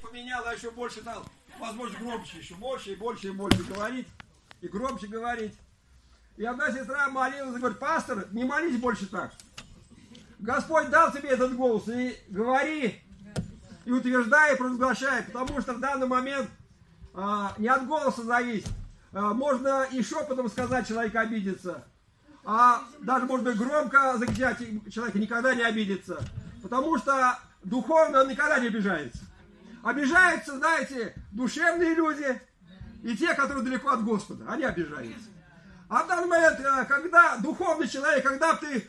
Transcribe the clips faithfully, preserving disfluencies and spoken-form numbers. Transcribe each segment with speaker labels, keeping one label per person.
Speaker 1: поменял, а еще больше стал, возможно, громче еще, больше и больше и больше говорить, и громче говорить. И одна сестра молилась и говорит: пастор, не молись больше так. Господь дал тебе этот голос, и говори, и утверждай, и провозглашай, потому что в данный момент а, не от голоса зависит. А, можно и шепотом сказать, человек обидится, а даже можно громко закричать, и человек никогда не обидится, потому что духовно он никогда не обижается. Обижаются, знаете, душевные люди и те, которые далеко от Господа, они обижаются. А в данный момент, когда духовный человек, когда ты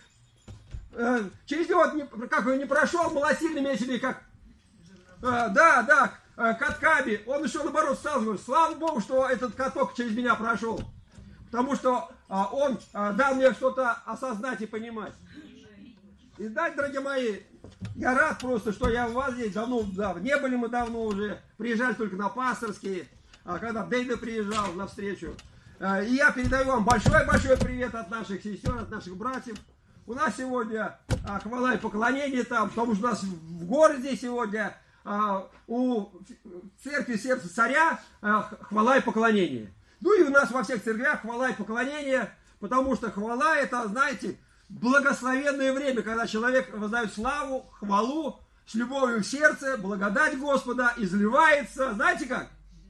Speaker 1: э, через него не, как, не прошел малосильными этими, как, э, да, да, э, катками, он еще наоборот стал говорить: слава Богу, что этот каток через меня прошел, потому что э, он э, дал мне что-то осознать и понимать. И дать, дорогие мои, я рад просто, что я у вас здесь давно, да, не были мы давно уже, приезжали только на пасторские, а когда Дэвид приезжал на встречу. И я передаю вам большой-большой привет от наших сестер, от наших братьев. У нас сегодня а, хвала и поклонение там, потому что у нас в городе сегодня а, у церкви Сердца Царя а, хвала и поклонение. Ну и у нас во всех церквях хвала и поклонение, потому что хвала — это, знаете, благословенное время, когда человек воздает славу, хвалу с любовью в сердце, благодать Господа изливается. Знаете как?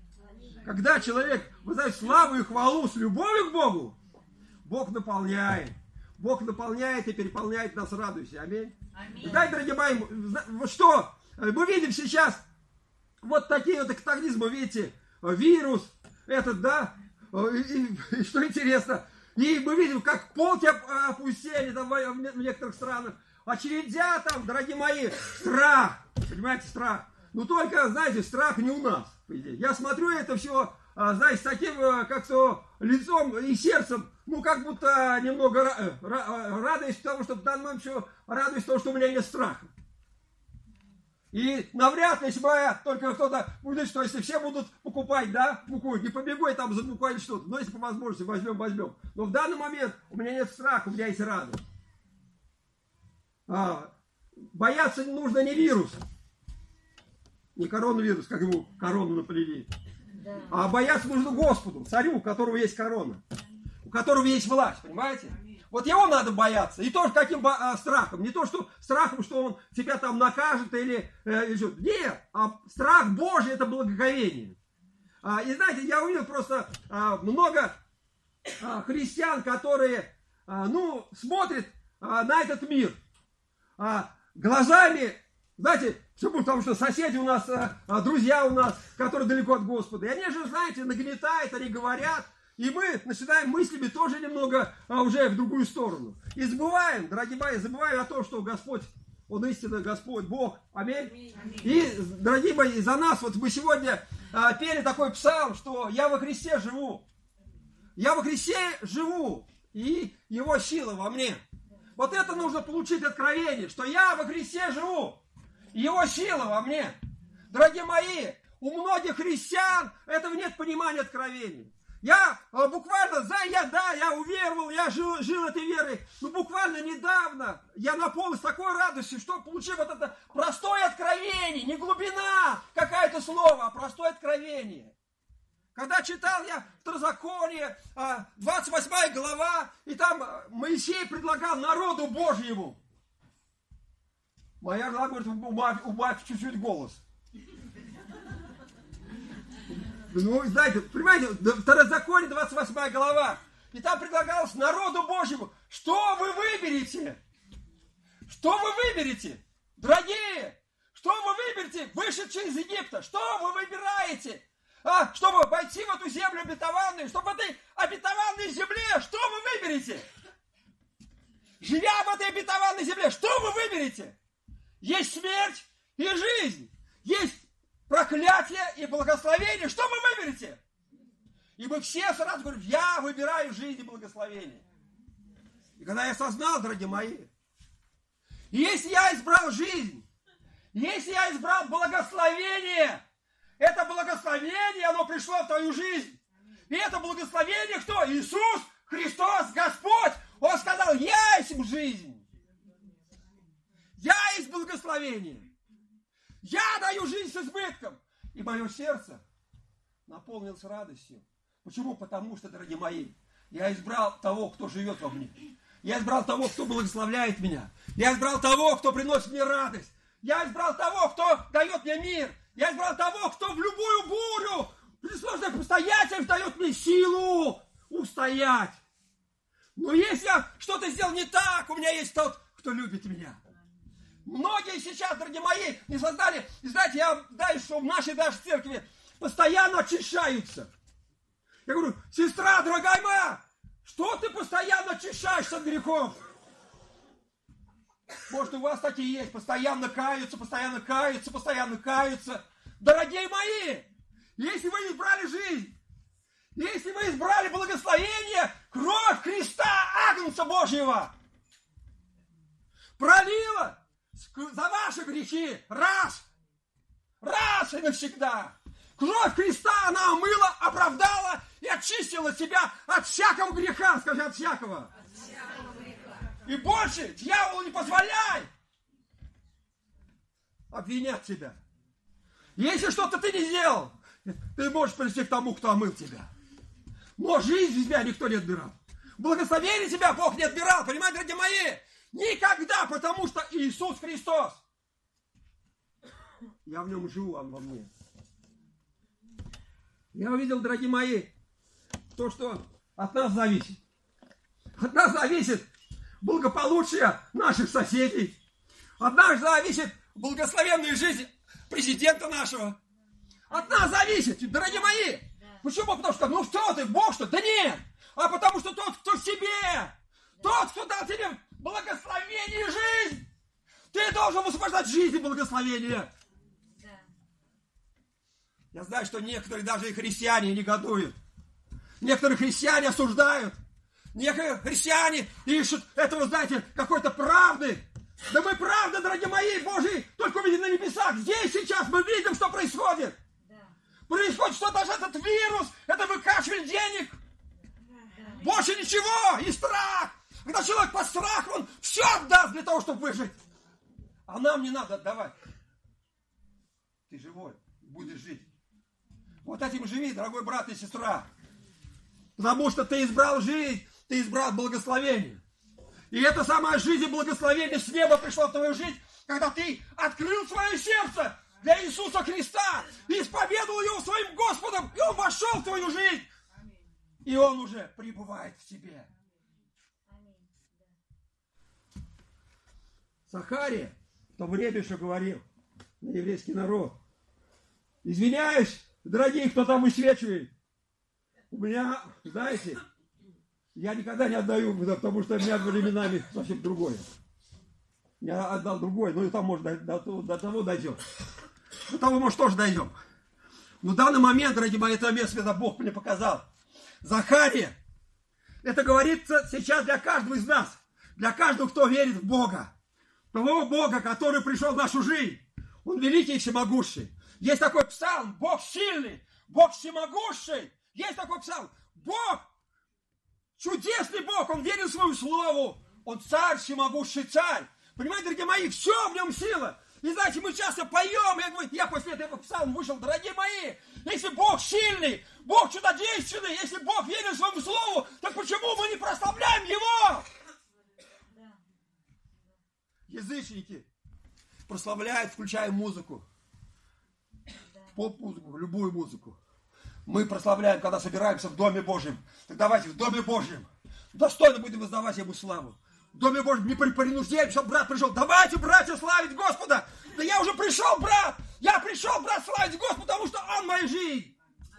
Speaker 1: Когда человек воздает славу и хвалу с любовью к Богу, Бог наполняет. Бог наполняет и переполняет нас радостью. Аминь. Аминь. Итак, дорогие мои, вот что мы видим сейчас, вот такие вот катаклизмы, видите, вирус, этот, да, и, и, и что интересно, и мы видим, как полки опустили там в некоторых странах, очередя там, дорогие мои, страх, понимаете, страх. Но только, знаете, страх не у нас. Я смотрю это все, знаете, с таким как-то лицом и сердцем, ну, как будто немного радуюсь тому, что в данный момент еще радуюсь тому, что у меня нет страха. И навряд ли, если бы я только кто-то будет, что если все будут покупать, да, муку, не побегу я там за мукой или что-то, но если по возможности возьмем, возьмем. Но в данный момент у меня нет страха, у меня есть радость. А, бояться нужно не вируса. Не коронавирус, как ему корону наплели. Да. А бояться нужно Господу, царю, у которого есть корона. У которого есть власть, понимаете? Вот его надо бояться. И тоже каким а, страхом. Не то, что страхом, что он тебя там накажет или, э, или что. Нет, а страх Божий — это благоговение. А, и знаете, я увидел просто а, много а, христиан, которые, а, ну, смотрят а, на этот мир а, глазами, знаете, почему? Потому что соседи у нас, а, друзья у нас, которые далеко от Господа. И они же, знаете, нагнетают, они говорят. И мы начинаем мыслями тоже немного а, уже в другую сторону. И забываем, дорогие мои, забываем о том, что Господь, Он истинный Господь, Бог. Аминь. Аминь. И, дорогие мои, за нас, вот мы сегодня а, пели такой псалм, что я во Христе живу. Я во Христе живу, и Его сила во мне. Вот это нужно получить откровение, что я во Христе живу, и Его сила во мне. Дорогие мои, у многих христиан этого нет понимания откровения. Я а, буквально, да, я, да, я уверовал, я жил, жил этой верой, но буквально недавно я наполнился такой радостью, что получил вот это простое откровение, не глубина какая-то слово, а простое откровение. Когда читал я Второзаконие, двадцать восьмая глава, и там Моисей предлагал народу Божьему. Моя глава говорит, убавь, убавь чуть-чуть голос. Ну, знаете, понимаете, Второзаконие, двадцать восьмая глава. И там предлагалось народу Божьему, что вы выберете? Что вы выберете? Дорогие, что вы выберете, вышедшие из Египта? Что вы выбираете? А, чтобы войти в эту землю обетованную, чтобы в этой обетованной земле, что вы выберете? Живя в этой обетованной земле, что вы выберете? Есть смерть и жизнь. Есть проклятие и благословение. Что вы выберете? И мы все сразу говорим, я выбираю жизнь и благословение. И когда я осознал, дорогие мои, если я избрал жизнь, если я избрал благословение, это благословение, оно пришло в твою жизнь. И это благословение кто? Иисус Христос, Господь. Он сказал, я есть жизнь. Я есть благословение. Я даю жизнь с избытком. И мое сердце наполнилось радостью. Почему? Потому что, дорогие мои, я избрал того, кто живет во мне. Я избрал того, кто благословляет меня. Я избрал того, кто приносит мне радость. Я избрал того, кто дает мне мир. Я избрал того, кто в любую бурю, при сложных обстоятельствах дает мне силу устоять. Но если я что-то сделал не так, у меня есть тот, кто любит меня. Многие сейчас, дорогие мои, не создали. И знаете, я знаю, что в нашей даже церкви постоянно очищаются. Я говорю, сестра, дорогая моя, что ты постоянно очищаешься от грехов? Может, у вас такие есть, постоянно каются, постоянно каются, постоянно каются. Дорогие мои, если вы избрали жизнь, если вы избрали благословение, кровь Христа, Агнца Божьего, пролила за ваши грехи раз, раз и навсегда. Кровь Христа, она омыла, оправдала и очистила тебя от всякого греха. Скажи, от всякого. От всякого греха. И больше дьяволу не позволяй обвинять тебя. Если что-то ты не сделал, ты можешь прийти к тому, кто омыл тебя. Но жизнь тебя никто не отбирал. Благословение тебя Бог не отбирал. Понимаете, дорогие мои? Никогда, потому что Иисус Христос. Я в нем живу, он во мне. Я увидел, дорогие мои, то, что от нас зависит. От нас зависит благополучие наших соседей. От нас зависит благословенная жизнь президента нашего. От нас зависит, дорогие мои. Почему? Потому что, ну что ты, Бог что? Да нет. А потому что тот, кто в тебе, тот, кто дал тебе благословение и жизнь, ты должен высвобождать жизнь и благословение. Я знаю, что некоторые даже и христиане негодуют. Некоторые христиане осуждают. Некоторые христиане ищут этого, знаете, какой-то правды. Да мы правда, дорогие мои, Божьи, только увидим на небесах. Здесь сейчас мы видим, что происходит. Да. Происходит, что даже этот вирус, это выкачивание денег. Да. Больше ничего. И страх. Когда человек под страхом, он все отдаст для того, чтобы выжить. А нам не надо отдавать. Ты живой, будешь жить. Вот этим живи, дорогой брат и сестра. Потому что ты избрал жизнь, ты избрал благословение. И эта самая жизнь и благословение с неба пришло в твою жизнь, когда ты открыл свое сердце для Иисуса Христа и исповедовал Его своим Господом, и Он вошел в твою жизнь. И Он уже пребывает в тебе. Захария в то время еще говорил на еврейский народ: извиняюсь, дорогие, кто там высвечивает. У меня, знаете, я никогда не отдаю, потому что у меня временами совсем другое. Я отдал другое, но и там, может, до, до, до того дойдем. До того, может, тоже дойдем. Но в данный момент, дорогие мои, это место Бог мне показал. Захария, это говорится сейчас для каждого из нас, для каждого, кто верит в Бога. Того Бога, который пришел в нашу жизнь. Он великий и всемогущий. Есть такой псалм: Бог сильный, Бог всемогущий. Есть такой псалм: Бог, чудесный Бог, Он верен своему слову. Он царь, всемогущий царь. Понимаете, дорогие мои, все в нем сила. И знаете, мы часто поем, я говорю, я после этого псалма вышел, дорогие мои, если Бог сильный, Бог чудодейственный, если Бог верен своему слову, так почему мы не прославляем Его? Язычники прославляют, включая музыку. Поп-музыку, любую музыку. Мы прославляем, когда собираемся в Доме Божьем. Так давайте в Доме Божьем достойно будем воздавать Ему славу. В Доме Божьем не при принуждении, чтобы брат пришел. Давайте, братья, славить Господа. Да я уже пришел, брат. Я пришел, брат, славить Господа, потому что Он моя жизнь.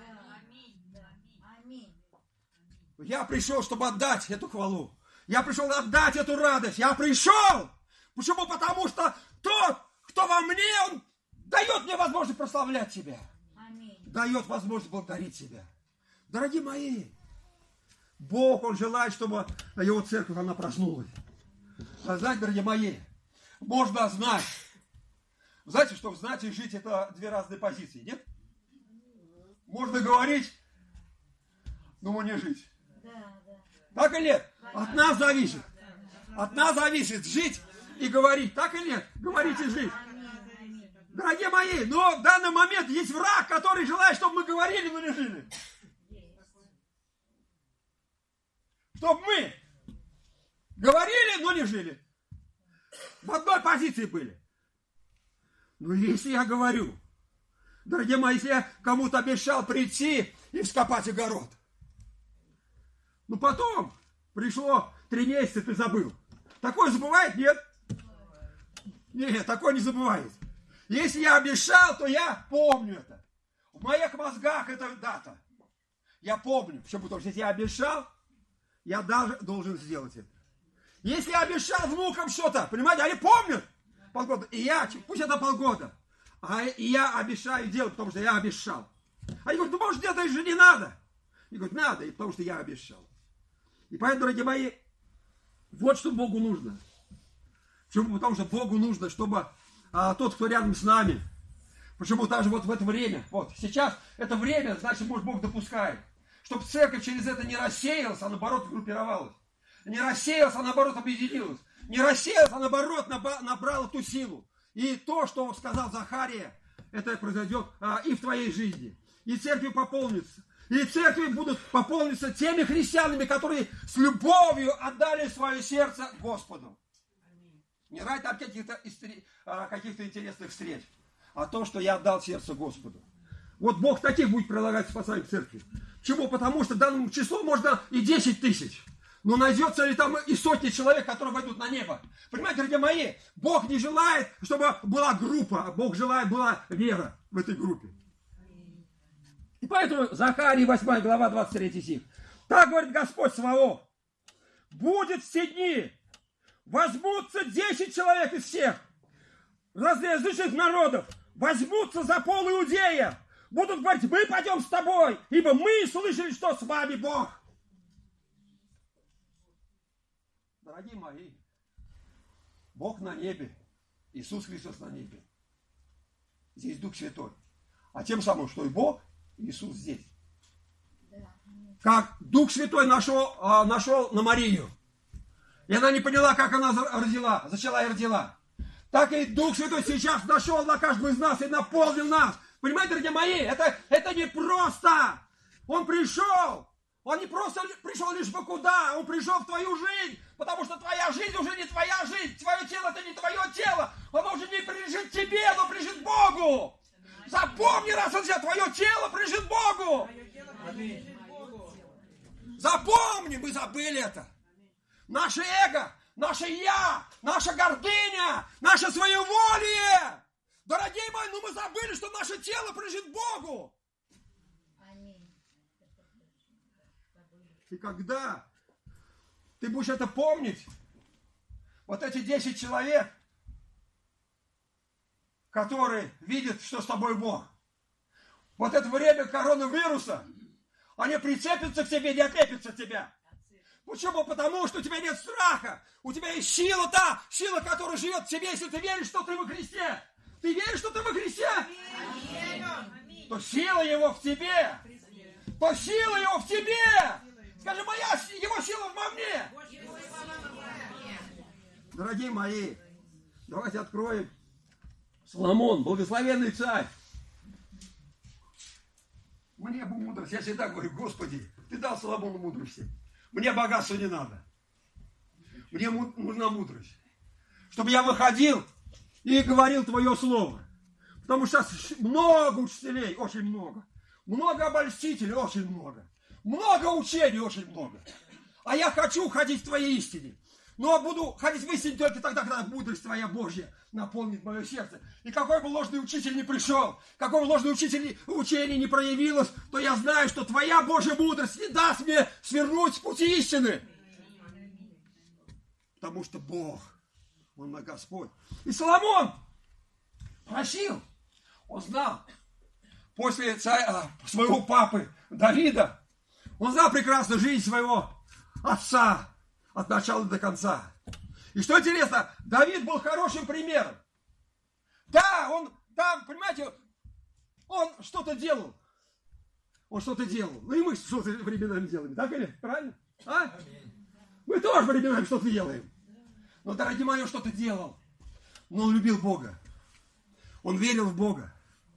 Speaker 1: Я пришел, чтобы отдать эту хвалу. Я пришел отдать эту радость. Я пришел. Почему? Потому что тот, кто во мне, он дает мне возможность прославлять Тебя. Аминь. Дает возможность благодарить Тебя. Дорогие мои, Бог, Он желает, чтобы Его церковь, она проснулась. А знаете, дорогие мои, можно знать. Знаете, что знать и жить — это две разные позиции, нет? Можно говорить, но не жить. Так или нет? От нас зависит. От нас зависит жить и говорить. Так или нет? Говорить и жить. Дорогие мои, но в данный момент есть враг, который желает, чтобы мы говорили, но не жили. Чтобы мы говорили, но не жили. В одной позиции были. Но если я говорю, дорогие мои, если я кому-то обещал прийти и вскопать огород, ну потом пришло три месяца, ты забыл. Такое забывает? Нет? Нет, такое не забывает. Если я обещал, то я помню это. В моих мозгах это дата. Я помню. Почему? Потому что если я обещал, я даже должен сделать это. Если я обещал внукам что-то, понимаете, они помнят полгода. И я, пусть это полгода, а и я обещаю делать, потому что я обещал. Они говорят, ну может это же не надо. И говорят, надо, и потому что я обещал. И поэтому, дорогие мои, вот что Богу нужно. Почему? Потому что Богу нужно, чтобы а, тот, кто рядом с нами, почему даже вот в это время, вот сейчас это время, значит, может, Бог допускает, чтобы церковь через это не рассеялась, а наоборот группировалась. Не рассеялась, а наоборот объединилась. Не рассеялась, а наоборот набрала ту силу. И то, что сказал Захария, это произойдет а, и в твоей жизни. И церкви пополнится. И церкви будут пополниться теми христианами, которые с любовью отдали свое сердце Господу. Не ради там каких-то, каких-то интересных встреч, а то, что я отдал сердце Господу. Вот Бог таких будет прилагать спасать в церкви. Почему? Потому что данному числу можно и десять тысяч. Но найдется ли там и сотни человек, которые войдут на небо? Понимаете, дорогие мои, Бог не желает, чтобы была группа, а Бог желает, была вера в этой группе. И поэтому Захарии восьмая глава, двадцать третий стих. Так говорит Господь Саваоф. Будет в те дни, возьмутся десять человек из всех разноязычных народов, возьмутся за пол Иудея, будут говорить, мы пойдем с тобой, ибо мы слышали, что с вами Бог. Дорогие мои, Бог на небе, Иисус Христос на небе. Здесь Дух Святой. А тем самым, что и Бог, Иисус здесь. Как Дух Святой нашел, нашел на Марию. И она не поняла, как она родила, зачала и родила. Так и Дух Святой сейчас нашел на каждого из нас и наполнил нас. Понимаете, дорогие мои, это, это не просто. Он пришел. Он не просто пришел лишь бы куда, он пришел в твою жизнь, потому что твоя жизнь уже не твоя жизнь, твое тело это не твое тело, оно уже не принадлежит тебе, оно принадлежит Богу. Запомни раз и навсегда, твое тело принадлежит Богу. Запомни, мы забыли это. Наше эго, наше я, наша гордыня, наше своеволие. Дорогие мои, ну мы забыли, что наше тело принадлежит Богу. И когда ты будешь это помнить, вот эти десять человек, которые видят, что с тобой Бог, вот это время коронавируса, они прицепятся к тебе, не отлепятся от тебя. Почему? Потому что у тебя нет страха. У тебя есть сила та, сила, которая живет в тебе, если ты веришь, что ты во Христе. Ты веришь, что ты во Христе? Аминь. То сила Его в тебе. То сила Его в тебе. Скажи, моя, Его сила во мне. Дорогие мои, давайте откроем. Соломон, благословенный царь. Мне бы мудрость. Я всегда говорю, Господи, Ты дал Соломону мудрости. Мне богатства не надо. Мне нужна мудрость. Чтобы я выходил и говорил Твое Слово. Потому что сейчас много учителей, очень много. Много обольстителей, очень много. Много учений, очень много. А я хочу ходить в Твоей истине. Но буду ходить в истине только тогда, когда мудрость Твоя Божья наполнит мое сердце. И какой бы ложный учитель не пришел, какой бы ложный учитель учение не проявилось, то я знаю, что Твоя Божья мудрость не даст мне свернуть с пути истины. Потому что Бог, Он мой Господь. И Соломон просил, он знал, после царя, своего папы Давида, он знал прекрасно жизнь своего отца от начала до конца. И что интересно, Давид был хорошим примером. Да, он там, понимаете, он что-то делал. Он что-то делал. Ну и мы что-то временами делаем. Так или? Правильно? А? Мы тоже временами что-то делаем. Но, дорогие мои, он что-то делал. Но он любил Бога. Он верил в Бога.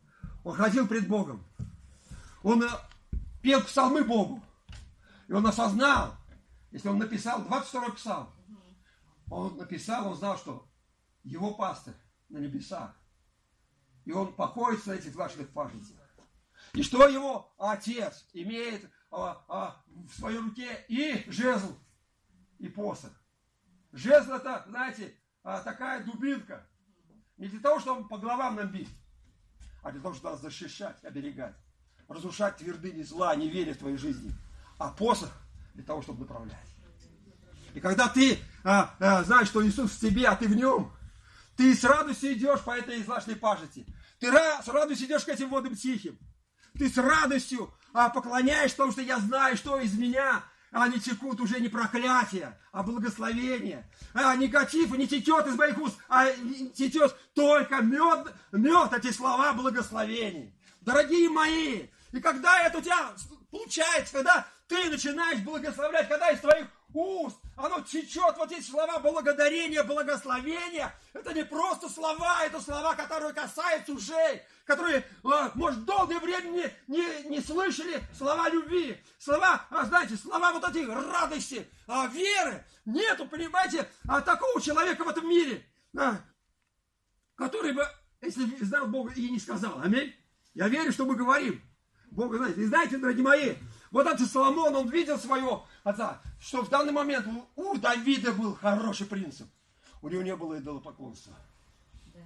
Speaker 1: Он ходил пред Богом. Он пел псалмы Богу. И он осознал, если он написал двадцать второй псалм, он написал, он знал, что его пастырь на небесах. И он покоится на этих злачных пажицах. И что его отец имеет а, а, в своей руке и жезл, и посох. Жезл это, знаете, а, такая дубинка. Не для того, чтобы по головам нам бить, а для того, чтобы нас защищать, оберегать. Разрушать твердыни зла, неверия в твоей жизни. А посох для того, чтобы направлять. И когда ты а, а, знаешь, что Иисус в тебе, а ты в нем, ты с радостью идешь по этой злачной пажити. Ты с радостью идешь к этим водам тихим. Ты с радостью а, поклоняешься, потому что я знаю, что из меня они текут уже не проклятия, а благословения. А негатив не течет из моих уст, а течет только мед, мед, эти слова благословений. Дорогие мои, и когда это у тебя получается, когда ты начинаешь благословлять, когда из твоих уст оно течет, вот эти слова благодарения, благословения, это не просто слова, это слова, которые касаются ушей, которые, может, долгое время не, не, не слышали слова любви, слова, знаете, слова вот этой радости, веры. Нету, понимаете, такого человека в этом мире, который бы, если знал Бога и не сказал. Аминь. Я верю, что мы говорим. Бога знаете. И знаете, дорогие мои, вот этот Соломон, он видел своего отца, что в данный момент у Давида был хороший принцип. У него не было идолопоклонства. Да.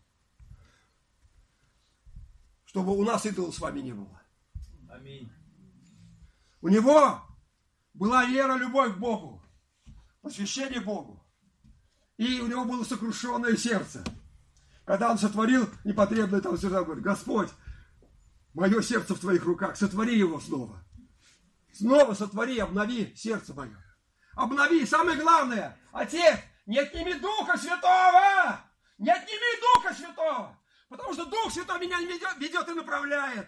Speaker 1: Чтобы у нас идолов с вами не было. Аминь. У него была вера, любовь к Богу, посвящение Богу. И у него было сокрушенное сердце. Когда он сотворил непотребное, там всегда говорит: Господь, мое сердце в твоих руках, сотвори его снова. Снова сотвори, обнови сердце мое. Обнови, самое главное, Отец, не отними Духа Святого! Не отними Духа Святого! Потому что Дух Святой меня ведет, ведет и направляет.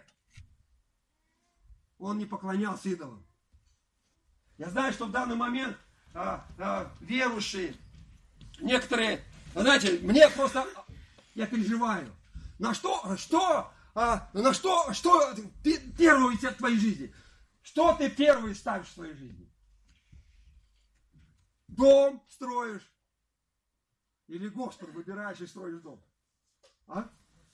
Speaker 1: Он не поклонялся идолам. Я знаю, что в данный момент а, а, верующие, некоторые, знаете, мне просто, я переживаю, на что, что, а, на что, что первое у тебя в твоей жизни? Что ты первый ставишь в своей жизни? Дом строишь? Или Господа выбираешь и строишь дом? А?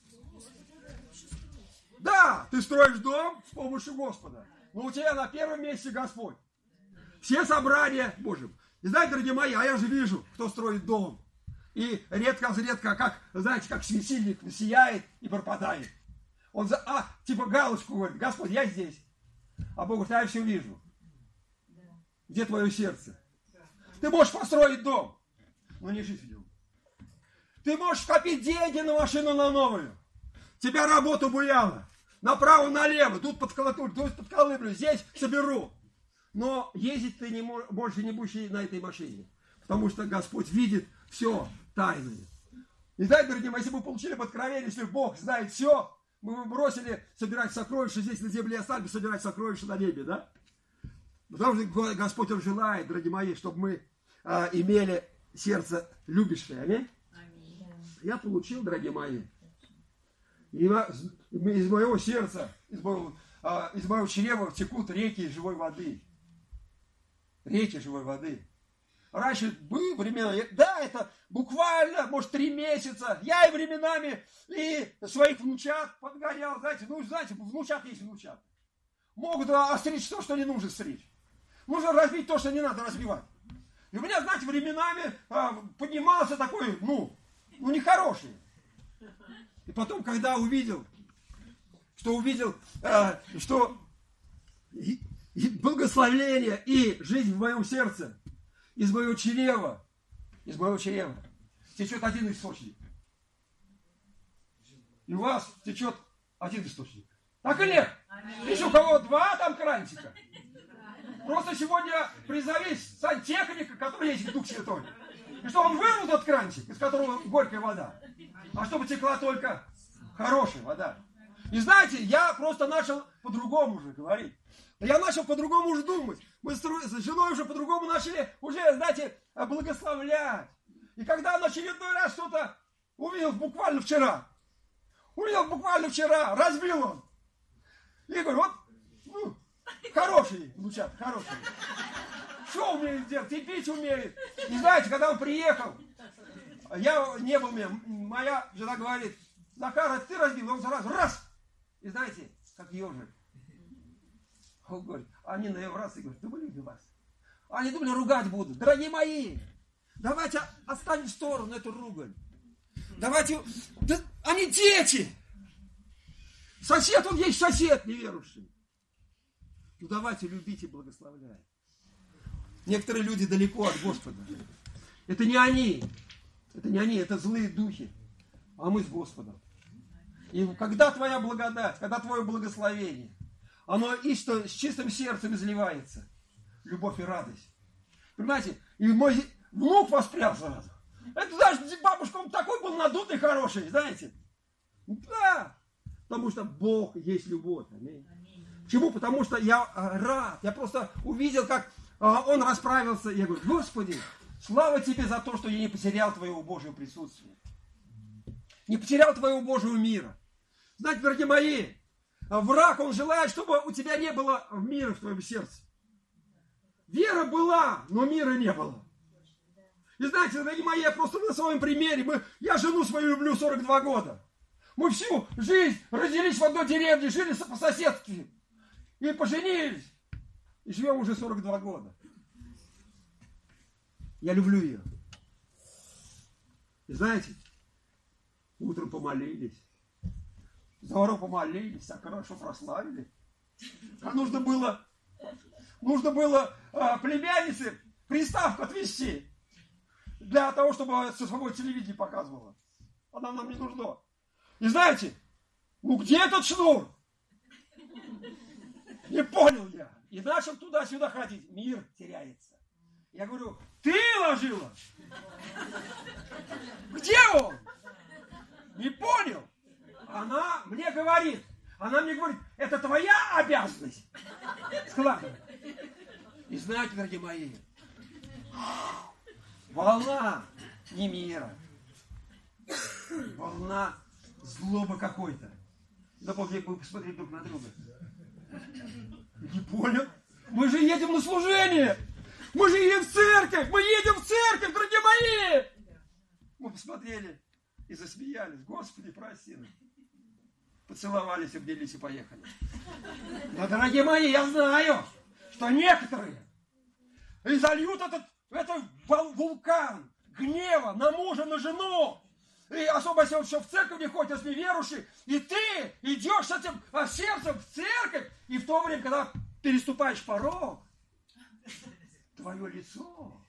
Speaker 1: Да, ты строишь дом с помощью Господа. Но у тебя на первом месте Господь. Все собрания Божьим. И знаете, дорогие мои, а я же вижу, кто строит дом. И редко-редко, как, знаете, как светильник сияет и пропадает. Он за, а, типа галочку говорит: Господь, я здесь. А Бог говорит: я все вижу. Где твое сердце? Ты можешь построить дом, но не жить в нем. Ты можешь копить деньги на машину, на новую. Тебя работа буяла. Направо-налево. Тут под колотуль, тут под колыблю. Здесь соберу. Но ездить ты не можешь, больше не будешь на этой машине. Потому что Господь видит все тайное. И знаете, дорогие мои, если бы мы получили бы откровение, если Бог знает все, мы бы бросили собирать сокровища здесь на земле, а стали бы собирать сокровища на небе, да? Потому что Господь Он желает, дорогие мои, чтобы мы а, имели сердце любящее. Аминь? Аминь. Я получил, дорогие мои, из моего сердца, из моего, а, из моего чрева текут реки живой воды. Реки живой воды. Раньше были времена, да, это буквально, может, три месяца. Я и временами и своих внучат подгонял, знаете, ну, знаете, внучат есть внучат. Могут остричь то, что не нужно стричь. Нужно разбить то, что не надо разбивать. И у меня, знаете, временами а, поднимался такой, ну, ну, нехороший. И потом, когда увидел, что увидел, а, что и, и благословение и жизнь в моем сердце, из моего чрева, из моего чрева течет один источник. И у вас течет один источник. Так или нет? Еще у кого два там кранчика. Просто сегодня призовись сантехника, который есть Дух Святой. И что он вырвал тот кранчик, из которого горькая вода. А чтобы текла только хорошая вода. И знаете, я просто начал по-другому уже говорить. Я начал по-другому уже думать. Мы с женой уже по-другому начали уже, знаете, благословлять. И когда он очередной раз что-то увидел буквально вчера, У меня буквально вчера разбил он. Я говорю, вот, ну, хороший внучат, хороший. Что умеет делать? И пить умеет. И знаете, когда он приехал, я не был, моя жена говорит, Захар, ты разбил, он сразу раз. И знаете, как ежик. Он говорит, они на раз и говорят, думали для вас. Они думали, ругать будут. Дорогие мои, давайте оставим в сторону эту ругань. Давайте, да, они дети. Сосед, он есть сосед неверующий. Ну давайте любить и благословлять. Некоторые люди далеко от Господа. Это не они. Это не они, это злые духи. А мы с Господом. И когда твоя благодать, когда твое благословение, оно и что с чистым сердцем изливается. Любовь и радость. Понимаете? И мой внук воспрял сразу. Это даже бабушка, он такой был надутый, хороший, знаете? Да. Потому что Бог есть любовь. Аминь. Почему? Потому что я рад. Я просто увидел, как он расправился. Я говорю, Господи, слава Тебе за то, что я не потерял Твоего Божьего присутствия. Не потерял Твоего Божьего мира. Знаете, дорогие мои, враг, он желает, чтобы у тебя не было мира в твоем сердце. Вера была, но мира не было. И знаете, дорогие мои, я просто на своем примере, мы, я жену свою люблю сорок два года. Мы всю жизнь родились в одной деревне, жили по соседству. И поженились. И живем уже сорок два года. Я люблю ее. И знаете, утром помолились. Здорово помолились, так хорошо прославили. А нужно было, нужно было а, племяннице приставку отвезти. Для того, чтобы цифровое телевидение показывало. Она нам не нужна. И знаете, ну где этот шнур? Не понял я. И начал туда-сюда ходить. Мир теряется. Я говорю, ты ложила? Где он? Не понял. Она мне говорит, она мне говорит, это твоя обязанность складывать. И знаете, дорогие мои, волна не мира, волна злобы какой-то. Да помните, мы посмотрели друг на друга. Не понял? Мы же едем на служение. Мы же едем в церковь. Мы едем в церковь, дорогие мои. Мы посмотрели и засмеялись. Господи, прости нас. Поцеловались, обнялись и поехали. Но, дорогие мои, я знаю, что некоторые и зальют этот, этот вулкан гнева на мужа, на жену. И особо если он еще в церковь не ходит, если неверующий, и ты идешь с этим сердцем в церковь, и в то время, когда переступаешь порог, твое лицо,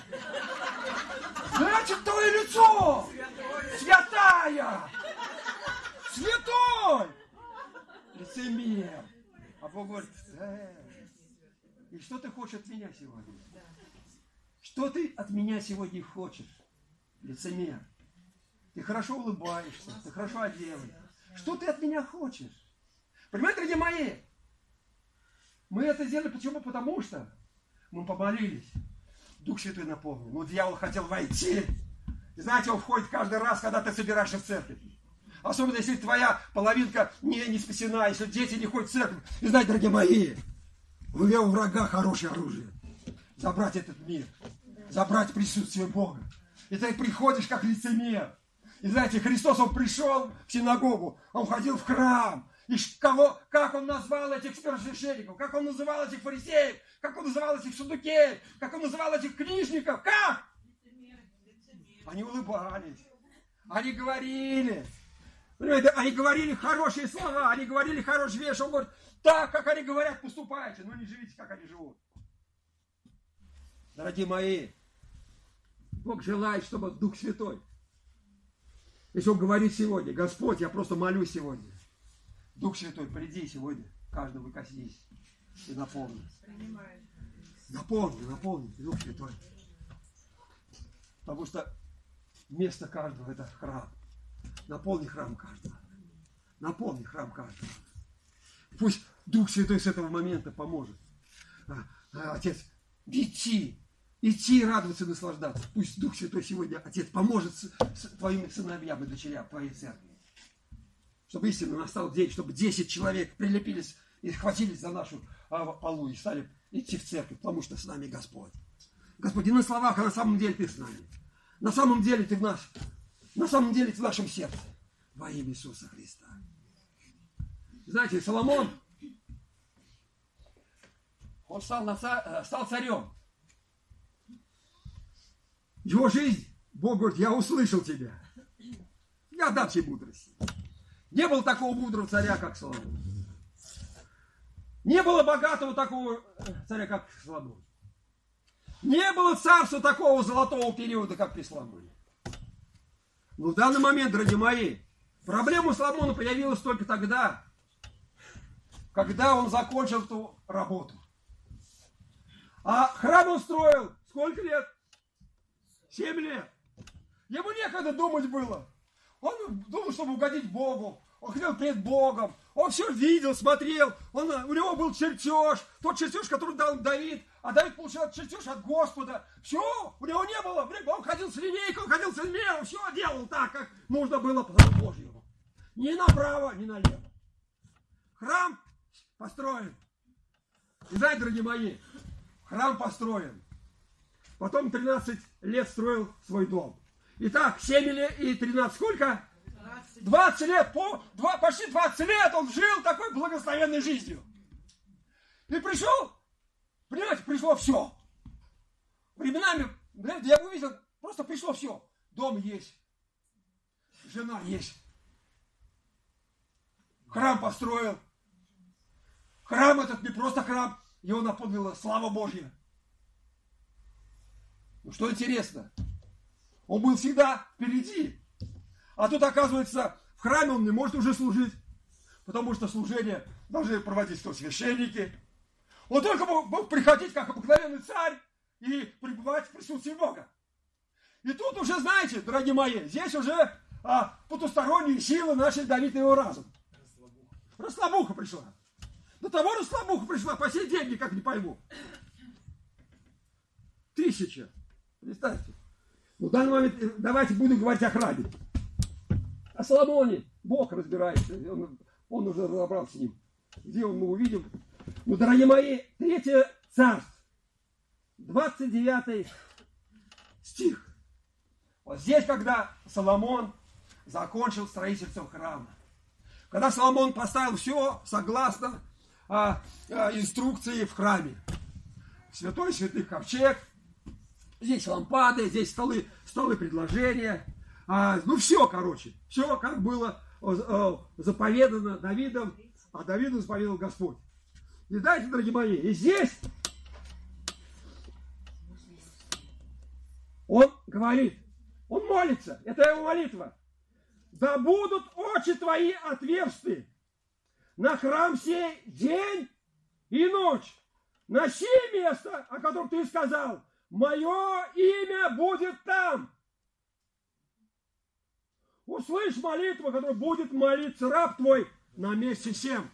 Speaker 1: значит, твое лицо, святая, святой, лицемер. А Бог говорит, э, и что ты хочешь от меня сегодня? Что ты от меня сегодня хочешь, лицемер? Ты хорошо улыбаешься, ты хорошо одеваешь. Что ты от меня хочешь? Понимаете, дорогие мои? Мы это сделали почему? Потому что мы помолились. Дух Святой наполнил. Но дьявол хотел войти. И знаете, он входит каждый раз, когда ты собираешься в церковь. Особенно, если твоя половинка не, не спасена, если дети не ходят в церковь. И знаете, дорогие мои, у меня у врага хорошее оружие. Забрать этот мир. Забрать присутствие Бога. И ты приходишь как лицемер. И знаете, Христос, Он пришел в синагогу, Он ходил в храм. И кого, как Он назвал этих первосвященников, как Он называл этих фарисеев, как Он называл этих саддукеев, как Он называл этих книжников, как? Они улыбались, они говорили, понимаете, они говорили хорошие слова, они говорили хорошие вещи. Он говорит, так, как они говорят, поступайте, но не живите, как они живут. Дорогие мои, Бог желает, чтобы Дух Святой, если Он говорит сегодня, Господь, я просто молюсь сегодня, Дух Святой, приди сегодня, каждого коснись и наполни. Наполни, наполни, Дух Святой. Потому что место каждого это храм. Наполни храм каждого. Наполни храм каждого. Пусть Дух Святой с этого момента поможет. Отец, идти, идти, радоваться, наслаждаться. Пусть Дух Святой сегодня, Отец, поможет с, с твоими сыновьям и дочерям, твоей церкви. чтобы истинно настал день, чтобы десять человек прилепились и схватились за нашу полу и стали идти в церковь, потому что с нами Господь. Господь, не на словах, а на самом деле Ты с нами. На самом деле Ты в нас. На самом деле Ты в нашем сердце. Во имя Иисуса Христа. Знаете, Соломон, он стал, на царь, стал царем. Его жизнь, Бог говорит, я услышал тебя. Я дам тебе мудрость. Не было такого мудрого царя, как Соломон. Не было богатого такого царя, как Соломон. Не было царства такого золотого периода, как при Соломоне. Но в данный момент, дорогие мои, проблема Соломона появилась только тогда, когда он закончил эту работу. А храм он строил сколько лет? Семь лет. Ему некогда думать было. Он думал, чтобы угодить Богу. Он ходил пред Богом. Он все видел, смотрел. Он, у него был чертеж. Тот чертеж, который дал Давид. А Давид получил чертеж от Господа. Все, у него не было. Он ходил с линейкой, он ходил с измером. Все делал так, как нужно было по закону Божьему. Ни направо, ни налево. Храм построен. И знаете, дорогие мои, храм построен. Потом тринадцать лет строил свой дом. Итак, семь лет и тринадцать сколько? двадцать лет, по, два, почти двадцать лет он жил такой благословенной жизнью. И пришел, понимаете, пришло все. Временами, я бы увидел, просто пришло все. Дом есть, жена есть, храм построил. Храм этот не просто храм, его наполнила слава Божья. Ну что интересно, он был всегда впереди. А тут, оказывается, в храме он не может уже служить, потому что служение должны проводить кто? Священники. Он только мог, мог приходить, как обыкновенный царь, и пребывать в присутствии Бога. И тут уже, знаете, дорогие мои, здесь уже а, потусторонние силы начали давить на его разум. Расслабуха пришла. До того расслабуха пришла, по сей день никак не пойму. Тысяча. Представьте. Ну, в данный момент давайте будем говорить о храме. О Соломоне. Бог разбирается. Он, он уже разобрался с ним. Где он, мы увидим. Ну, дорогие мои, третье царство. двадцать девятый стих. Вот здесь, когда Соломон закончил строительство храма. Когда Соломон поставил все согласно а, а, инструкции в храме. Святой святых ковчег. Здесь лампады, здесь столы, столы предложения. А, ну все, короче. Все, как было а, заповедано Давидом, а Давиду заповедал Господь. И знаете, дорогие мои, и здесь он говорит, он молится, это его молитва. Да будут очи твои отверсты на храм сей день и ночь, на сие место, о котором ты сказал, мое имя будет там. Услышь молитву, которую будет молиться раб твой на месте всем.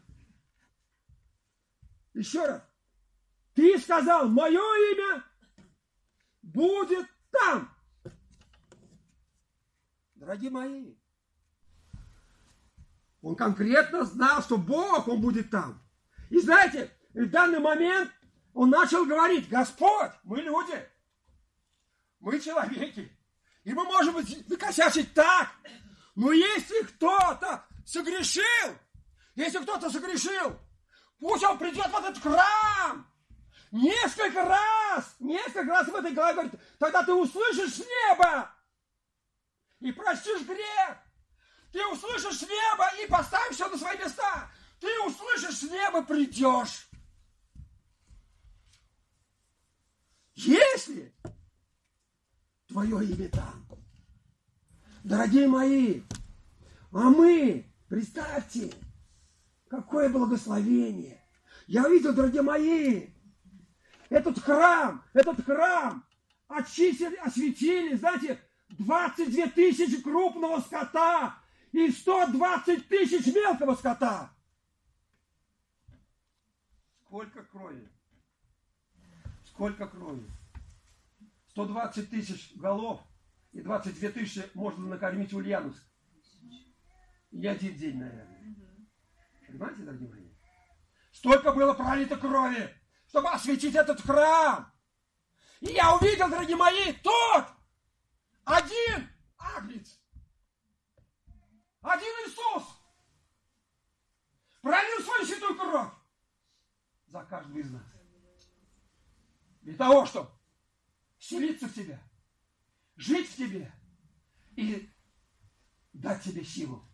Speaker 1: Еще раз. Ты сказал, мое имя будет там. Дорогие мои, он конкретно знал, что Бог, он будет там. И знаете, в данный момент он начал говорить, Господь, мы люди, мы человеки, и мы можем быть накосячить так, но если кто-то согрешил, если кто-то согрешил, пусть он придет в этот храм несколько раз, несколько раз в этой главе говорит, тогда ты услышишь с неба и простишь грех. Ты услышишь с неба и поставишь все на свои места. Ты услышишь с неба, придешь. Если твое имя там. Дорогие мои, а мы, представьте, какое благословение. Я видел, дорогие мои, этот храм, этот храм очистили, осветили, знаете, двадцать две тысячи крупного скота и сто двадцать тысяч мелкого скота. Сколько крови? Сколько крови? сто двадцать тысяч голов и двадцать две тысячи можно накормить Ульяновск. не один день, наверное. Понимаете, дорогие мои? Столько было пролито крови, чтобы осветить этот храм. И я увидел, дорогие мои, тот один агнец, один Иисус пролил свою святую кровь за каждого из нас. Для того, чтобы вселиться в тебя, жить в тебе и дать тебе силу.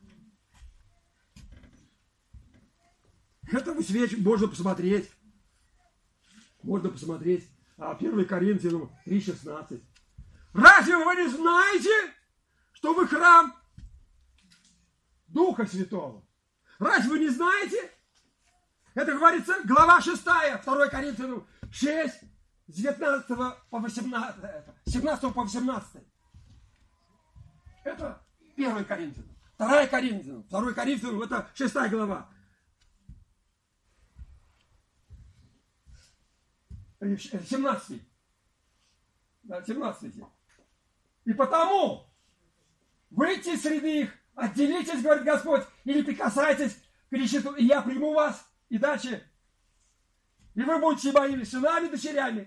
Speaker 1: Это можно посмотреть. Можно посмотреть. А первое Коринфянам три шестнадцать. Разве вы не знаете, что вы храм Духа Святого? Разве вы не знаете? Это говорится, глава шестая, второе Коринфянам шесть, с девятнадцатого по восемнадцатое, семнадцатого по восемнадцатое. Это первое Коринфянам. второе Коринфянам, второе Коринфянам, это шестая глава. семнадцатый. Да, семнадцатый. И потому выйти из среды их, отделитесь, говорит Господь, или прикасайтесь к решету, и я приму вас. И дальше. И вы будете моими сынами, дочерями.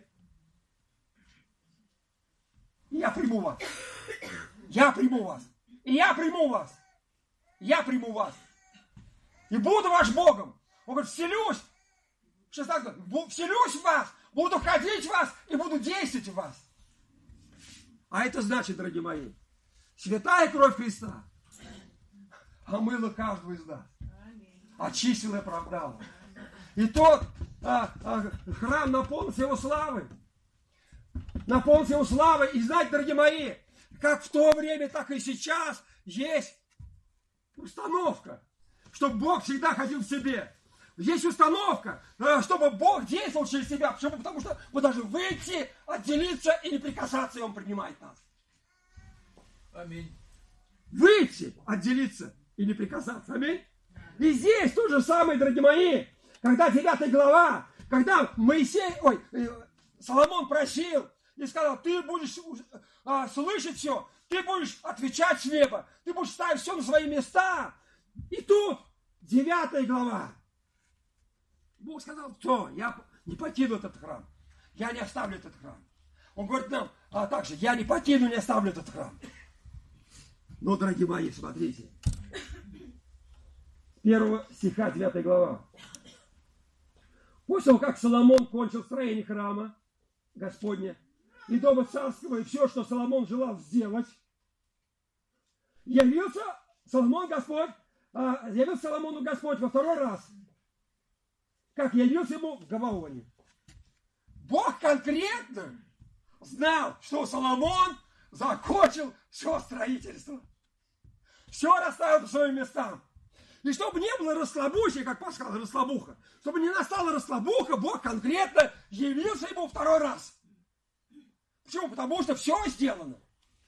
Speaker 1: И я приму вас. Я приму вас. И я приму вас. Я приму вас. И буду ваш Богом. Он говорит, вселюсь. шестнадцать, вселюсь в вас. Буду ходить в вас и буду действовать в вас. А это значит, дорогие мои, святая кровь Христа омыла каждого из нас. Очистила и оправдала. И тот а, а, храм наполнился его славой. Наполнился его славой. И знаете, дорогие мои, как в то время, так и сейчас есть установка, чтобы Бог всегда ходил в себе. Есть установка, чтобы Бог действовал через себя. Почему? Потому что мы должны выйти, отделиться и не прикасаться, и Он принимает нас.
Speaker 2: Аминь.
Speaker 1: Выйти, отделиться и не прикасаться. Аминь. И здесь то же самое, дорогие мои. Когда девятая глава, когда Моисей, ой, Соломон просил и сказал, ты будешь а, слышать все, ты будешь отвечать с неба, ты будешь ставить все на свои места. И тут девятая глава. Бог сказал, все, я не покину этот храм. Я не оставлю этот храм. Он говорит нам, а также, я не покину, не оставлю этот храм. Но, дорогие мои, смотрите. Первого стиха девятая глава. После того, как Соломон кончил строение храма Господня и дома царского, и все, что Соломон желал сделать, явился Соломон Господь, а, явился Соломону Господь во второй раз, как явился ему в Гаваоне. Бог конкретно знал, что Соломон закончил все строительство. Все расставил по своим местам. И чтобы не было расслабухи, как Павел сказал, расслабуха, чтобы не настала расслабуха, Бог конкретно явился ему второй раз. Почему? Потому что все сделано.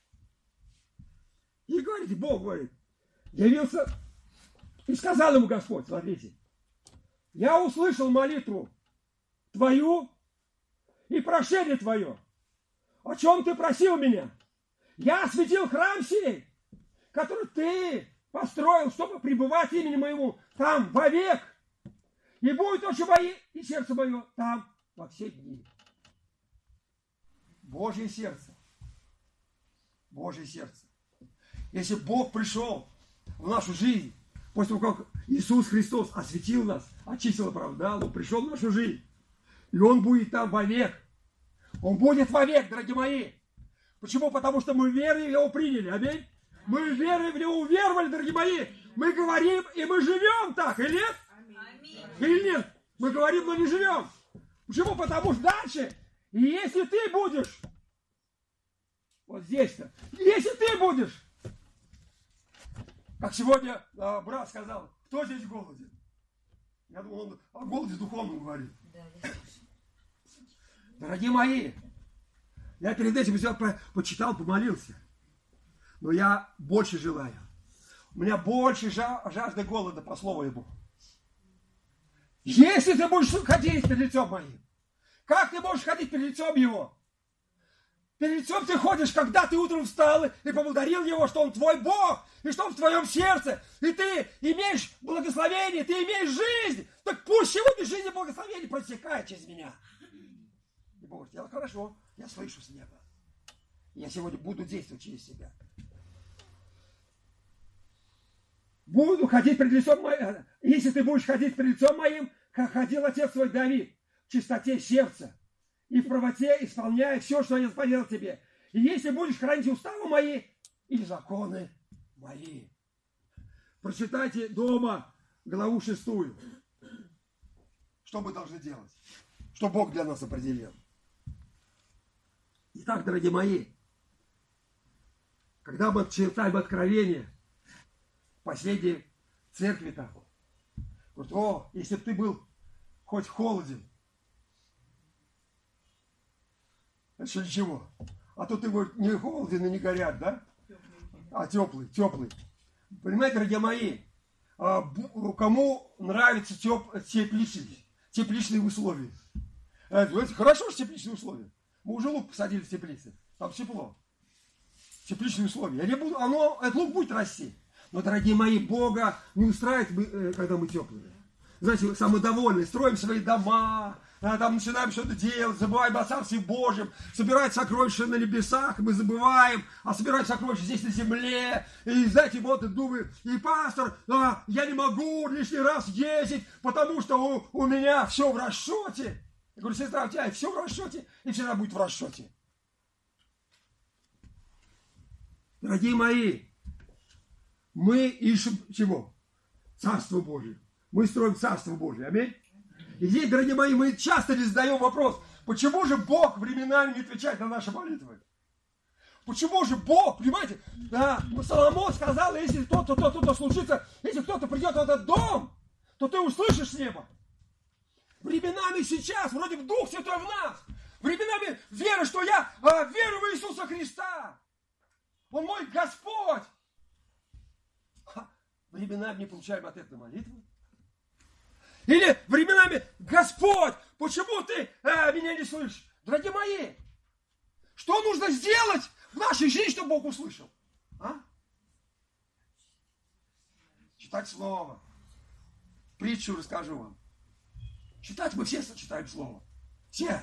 Speaker 1: И говорите, Бог говорит, явился и сказал ему Господь, смотрите, я услышал молитву твою и прошение твое. О чем ты просил меня? Я осветил храм сей, который ты построил, чтобы пребывать имени моему там вовек. И будет очи мои и сердце мое там во все дни. Божье сердце. Божье сердце. Если Бог пришел в нашу жизнь, после того, как Иисус Христос осветил нас, очистил, оправдал, Он пришел в нашу жизнь, и Он будет там вовек. Он будет вовек, дорогие мои. Почему? Потому что мы верой Его приняли. Аминь. Мы верой в Него уверовали, дорогие мои. Мы говорим, и мы живем так, или нет? Аминь. Или нет? Мы говорим, но не живем. Почему? Потому что дальше, и если ты будешь, вот здесь-то, если ты будешь, как сегодня а, брат сказал, кто здесь голоден? Я думал, он о голоде духовном говорит. Дорогие мои, я перед этим все почитал, помолился. Но я больше желаю. У меня больше жажды голода по слову Ему. Если ты будешь ходить перед лицом моим, как ты можешь ходить перед лицом Его? Перед лицом ты ходишь, когда ты утром встал и поблагодарил Его, что Он твой Бог, и что Он в твоем сердце, и ты имеешь благословение, ты имеешь жизнь. Так пусть сегодня жизнь и благословение протекает через меня. И Бог говорит, хорошо, я слышу с неба. Я сегодня буду действовать через себя. Буду ходить перед лицом моим. Если ты будешь ходить перед лицом моим, как ходил отец свой Давид, в чистоте сердца и в правоте, исполняя все, что я заповедал тебе. И если будешь хранить уставы мои и законы мои. Прочитайте дома главу шестую. Что мы должны делать? Что Бог для нас определил. Итак, дорогие мои, когда мы читаем Откровение, последней церкви там, говорит, о, если бы ты был хоть холоден, это что ничего. А то ты, говорит, не холоден и не горят, да? А теплый, теплый. Понимаете, дорогие мои, кому нравятся теп, тепличные, тепличные условия? Хорошо, что тепличные условия. Мы уже лук посадили в теплице, там тепло. Тепличные условия. Я не буду, оно, этот лук будет расти. Но, дорогие мои, Бога не устраивает, когда мы теплые. Знаете, самодовольные, строим свои дома, там начинаем что-то делать, забываем о Царстве Божьем, собирать сокровища на небесах, мы забываем, а собирать сокровища здесь на земле. И, знаете, вот и думаю, и пастор, а, я не могу лишний раз ездить, потому что у, у меня все в расчете. Я говорю, сестра, у тебя все в расчете, и всегда будет в расчете. Дорогие мои, мы ищем чего? Царство Божие. Мы строим Царство Божие. Аминь. И здесь, дорогие мои, мы часто не задаем вопрос, почему же Бог временами не отвечает на наши молитвы? Почему же Бог, понимаете, да, Соломон сказал, если кто-то, кто-то, кто-то случится, если кто-то придет в этот дом, то ты услышишь с неба. Временами сейчас, вроде бы Дух Святой в нас, временами вера, что я а, верю в Иисуса Христа. Он мой Господь. Временами не получаем ответ на молитву. Или временами, Господь, почему ты э, меня не слышишь? Дорогие мои, что нужно сделать в нашей жизни, чтобы Бог услышал? А? Читать Слово. Притчу расскажу вам. Читать мы все читаем Слово. Все.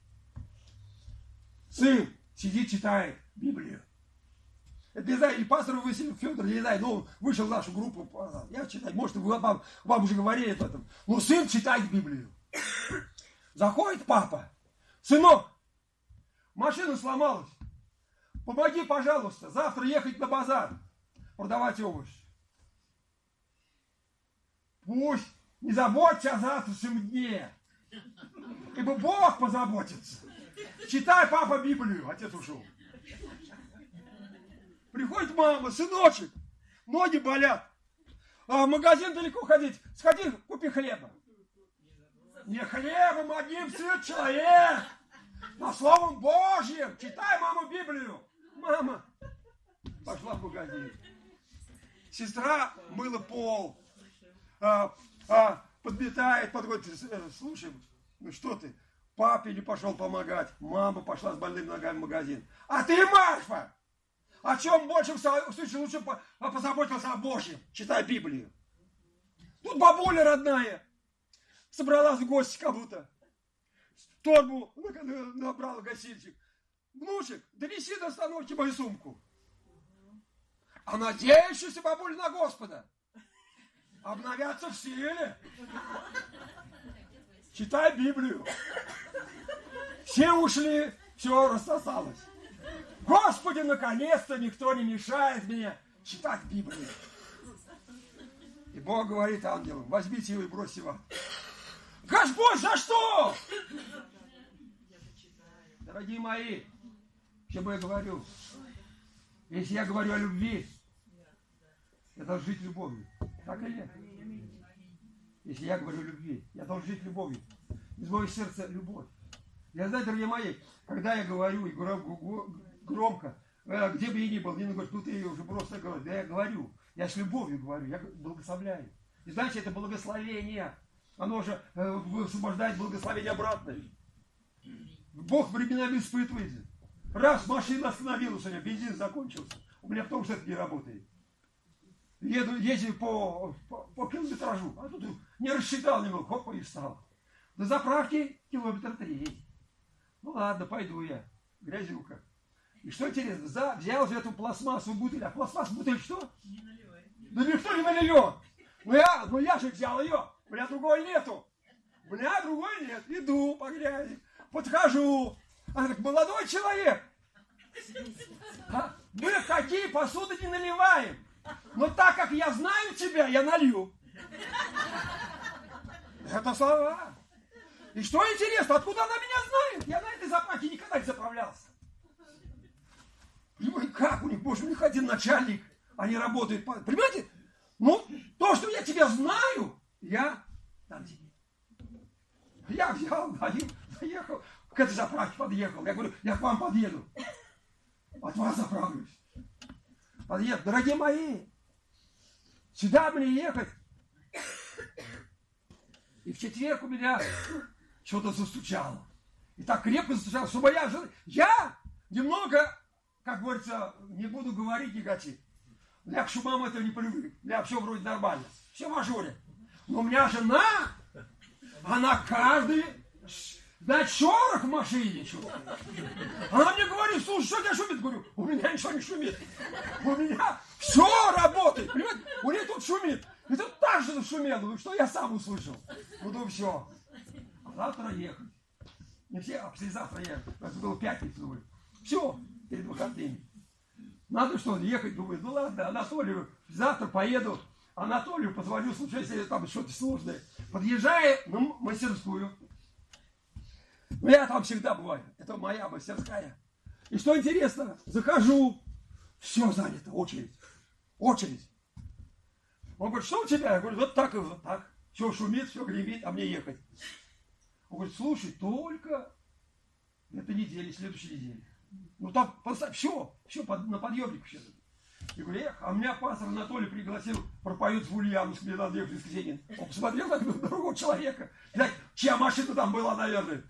Speaker 1: Сын сидит, читает Библию. Это, не знаю, и пастор Василий Федор, не знаю, ну, вышел в нашу группу, я читаю, может, вы, вам, вам уже говорили об этом. Но сын читает Библию. Заходит папа, сынок, машина сломалась, помоги, пожалуйста, завтра ехать на базар, продавать овощи. Пусть не заботься о завтрашнем дне, ибо Бог позаботится. Читай, папа, Библию, отец ушел. Приходит мама, сыночек, ноги болят, а в магазин далеко ходить, сходи, купи хлеба. Не хлебом одним сыт человек, но Словом Божьим. Читай, мама, Библию. Мама пошла в магазин. Сестра мыла пол, а, а, подметает, подходит, слушай, ну что ты, папе не пошел помогать, мама пошла с больными ногами в магазин. А ты, Марфа, о чем больше в случае лучше позаботился о Божьем? Читай Библию. Тут бабуля родная собралась в гости кому-то. Торбу набрала гостинчик. Внучек, донеси до остановки мою сумку. А надеющийся бабуля на Господа обновятся в силе. Читай Библию. Все ушли, все рассосалось. Господи, наконец-то никто не мешает мне читать Библию. И Бог говорит ангелам, возьмите его и бросьте его. Господь, за что? Дорогие мои, что я говорю? Если я говорю о любви, я должен жить любовью. Так или нет? Если я говорю о любви, я должен жить любовью. Из моего сердца любовь. Я знаю, дорогие мои, когда я говорю и громко, где бы я ни был, мне говорят, ну ты уже просто говоришь, да я говорю, я с любовью говорю, я благословляю. И знаете, это благословение, оно же высвобождает благословение обратное. Бог временами испытывает. Раз машина остановилась, у меня бензин закончился. У меня потому что это не работает. Еду, езжу по, по, по километражу, а тут не рассчитал немного, хоп, и встал. До заправки километр три. Ну ладно, пойду я. Грязюка. И что интересно, за, взял же эту пластмассовую бутыль. А пластмассовую бутыль что?
Speaker 2: Не наливай.
Speaker 1: Да никто не нальет. Ну я, ну я же взял ее. У меня другой нету. У меня другой нет. Иду по грязи. Подхожу. Она говорит, молодой человек. А? Мы такие посуды не наливаем. Но так как я знаю тебя, я налью. Это слова. И что интересно, откуда она меня знает? Я на этой заправке никогда не заправлялся. Ну и как у них, боже, у них один начальник, они работают, понимаете? Ну, то, что я тебя знаю, я дам тебе. Я взял, налил, заехал, к этой заправке подъехал. Я говорю, я к вам подъеду. От вас заправлюсь. Подъеду. Дорогие мои, сюда мне ехать. И в четверг у меня что-то застучало. И так крепко застучало, чтобы я жил. Я немного, как говорится, не буду говорить негатив. Я к шумам этого не привык. Я все вроде нормально. Все в ажуре. Но у меня жена, она каждый, знает, шорох в машине чувствует. Она мне говорит, слушай, что у тебя шумит? Говорю, у меня ничего не шумит. У меня все работает. Понимаете? У нее тут шумит. И тут так же шумело, что я сам услышал. Ну да все. А завтра ехать. Не все, а послезавтра ехать. Это было пятница, думаю. Все, перед выходными. Надо что, ехать, думаю, ну ладно, Анатолию, завтра поеду. Анатолию позвоню, случайно, если там что-то сложное. Подъезжая на мастерскую. Ну я там всегда бываю. Это моя мастерская. И что интересно, захожу. Все занято, очередь. Очередь. Он говорит, что у тебя? Я говорю, вот так и вот так. Все шумит, все гремит, а мне ехать. Он говорит, слушай, только этой недели, следующей неделе. Ну там все, все на подъемник все. Я говорю, эх, а меня пастор Анатолий пригласил, пропоют в Ульяновск, мне надо ехать в воскресенье. Он посмотрел на другого человека, знаете, чья машина там была, наверное.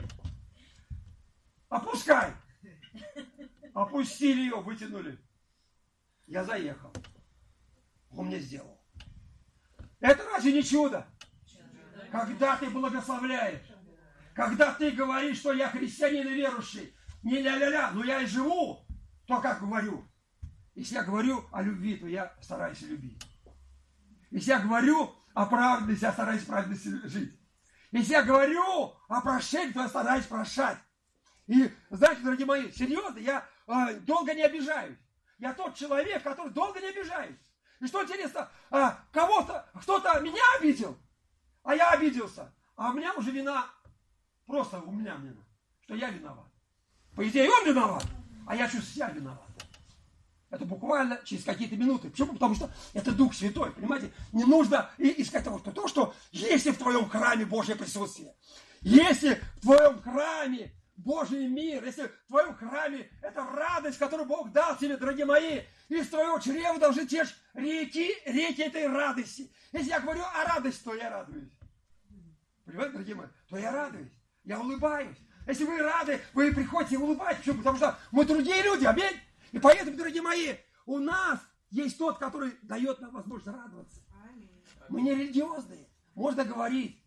Speaker 1: Опускай. Опустили ее, вытянули. Я заехал. Он мне сделал. Это разве не чудо? Когда ты благословляешь, когда ты говоришь, что я христианин и верующий, не ля-ля-ля, но я и живу, то как говорю. Если я говорю о любви, то я стараюсь любить. Если я говорю о праведности, я стараюсь в праведности жить. Если я говорю о прощении, то я стараюсь прощать. И, знаете, дорогие мои, серьезно, я э, долго не обижаюсь. Я тот человек, который долго не обижаюсь. И что интересно, э, кого-то, кто-то меня обидел, а я обиделся. А у меня уже вина, просто у меня вина, что я виноват. По идее, он виноват, а я чувствую себя виноват. Это буквально через какие-то минуты. Почему? Потому что это Дух Святой, понимаете? Не нужно искать того, что то, что если в твоем храме Божье присутствие, если в твоем храме Божий мир, если в твоем храме это радость, которую Бог дал тебе, дорогие мои, из твоего чрева должны течь реки, реки этой радости. Если я говорю о радости, то я радуюсь. Понимаете, дорогие мои? То я радуюсь, я улыбаюсь. Если вы рады, вы приходите и улыбаетесь. Почему? Потому что мы другие люди, аминь. И поэтому, дорогие мои, у нас есть тот, который дает нам возможность радоваться. Мы не религиозные. Можно говорить,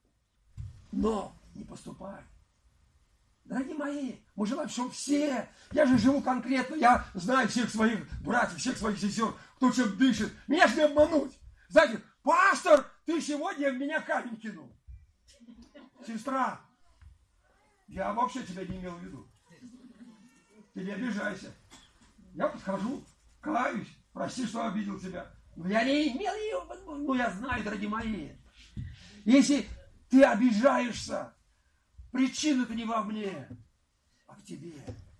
Speaker 1: но не поступать. Дорогие мои, мы желаем, чтобы все, я же живу конкретно, я знаю всех своих братьев, всех своих сестер, кто чем дышит. Меня же не обмануть. Знаете, пастор, ты сегодня в меня камень кинул. Сестра, я вообще тебя не имел в виду. Ты не обижайся. Я подхожу, каюсь, прости, что обидел тебя. Но я не имел ее, ну я знаю, дорогие мои. Если ты обижаешься, причина-то не во мне, а в тебе.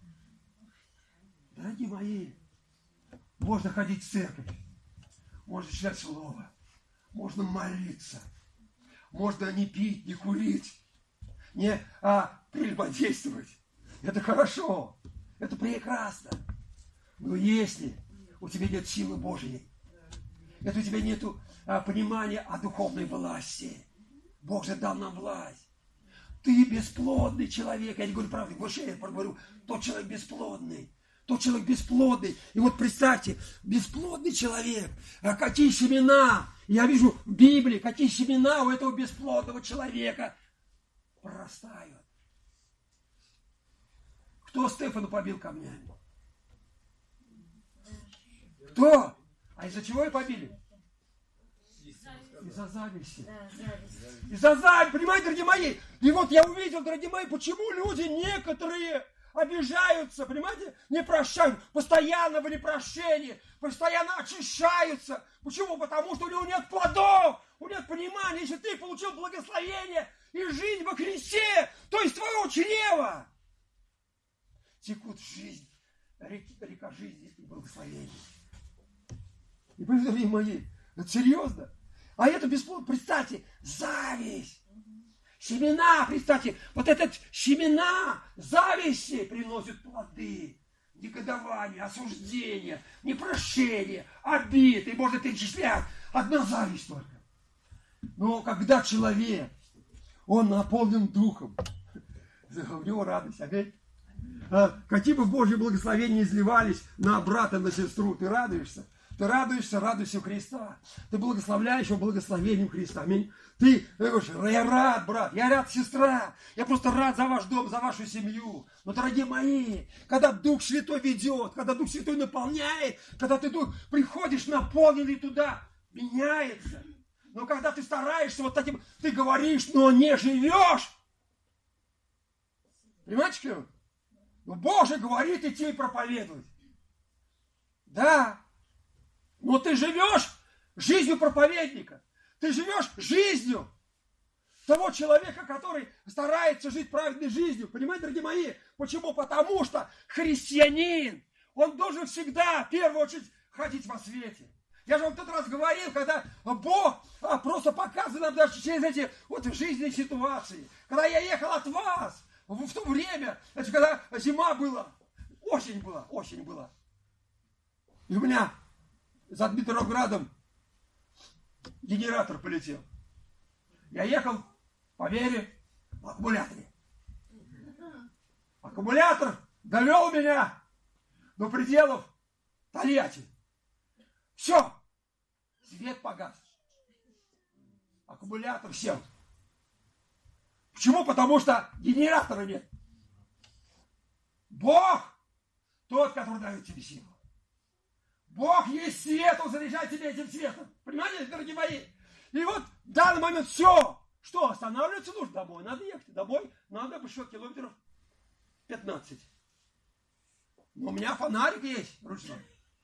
Speaker 1: Дорогие мои, можно ходить в церковь, можно читать слово, можно молиться, можно не пить, не курить, не а, прелюбодействовать. Это хорошо, это прекрасно. Но если у тебя нет силы Божьей, если у тебя нет а, понимания о духовной власти, Бог же дал нам власть, ты бесплодный человек. Я не говорю правду, больше я говорю, тот человек бесплодный. Тот человек бесплодный. И вот представьте, бесплодный человек. А какие семена? Я вижу в Библии, какие семена у этого бесплодного человека прорастают. Кто Стефана побил камнями? Кто? А из-за чего его побили? Из-за зависти. Из-за зависти, понимаете, дорогие мои? И вот я увидел, дорогие мои, почему люди некоторые обижаются, понимаете, не прощают, постоянно в непрошении, постоянно очищаются. Почему? Потому что у него нет плодов, у него нет понимания. Если ты получил благословение и жизнь во Христе, то из твоего чрева текут жизнь, река жизни и благословения. И, дорогие мои, это серьезно. А это бесплодно, представьте, зависть. Семена, представьте, вот этот семена зависти приносят плоды. Негодование, осуждение, непрошение, обид. И можно перечислять. Одна зависть только. Но когда человек, он наполнен духом, у него радость, аминь. А какие бы Божьи благословения изливались на брата, на сестру, ты радуешься? Ты радуешься радостью Христа. Ты благословляешь его благословением Христа. Аминь. Ты говоришь, я рад, брат, я рад, сестра. Я просто рад за ваш дом, за вашу семью. Но, дорогие мои, когда Дух Святой ведет, когда Дух Святой наполняет, когда ты Дух, приходишь наполненный туда, меняется. Но когда ты стараешься вот таким, ты говоришь, но не живешь. Понимаете, что? Но Боже говорит идти и проповедовать. Да. Но ты живешь жизнью проповедника. Ты живешь жизнью того человека, который старается жить праведной жизнью. Понимаете, дорогие мои? Почему? Потому что христианин, он должен всегда, в первую очередь, ходить во свете. Я же вам в тот раз говорил, когда Бог просто показывает нам даже через эти вот жизненные ситуации. Когда я ехал от вас, в то время, значит, когда зима была, осень была, осень была. И у меня за Дмитровградом генератор полетел. Я ехал по вере в аккумуляторе. Аккумулятор довел меня до пределов Тольятти. Все. Свет погас. Аккумулятор сел. Почему? Потому что генератора нет. Бог тот, который дает тебе силу. Бог есть свет, Он заряжает тебя этим светом. Понимаете, дорогие мои? И вот в данный момент все. Что, останавливаться нужно? Домой надо ехать. Домой надо еще километров пятнадцать. Но у меня фонарик есть ручной.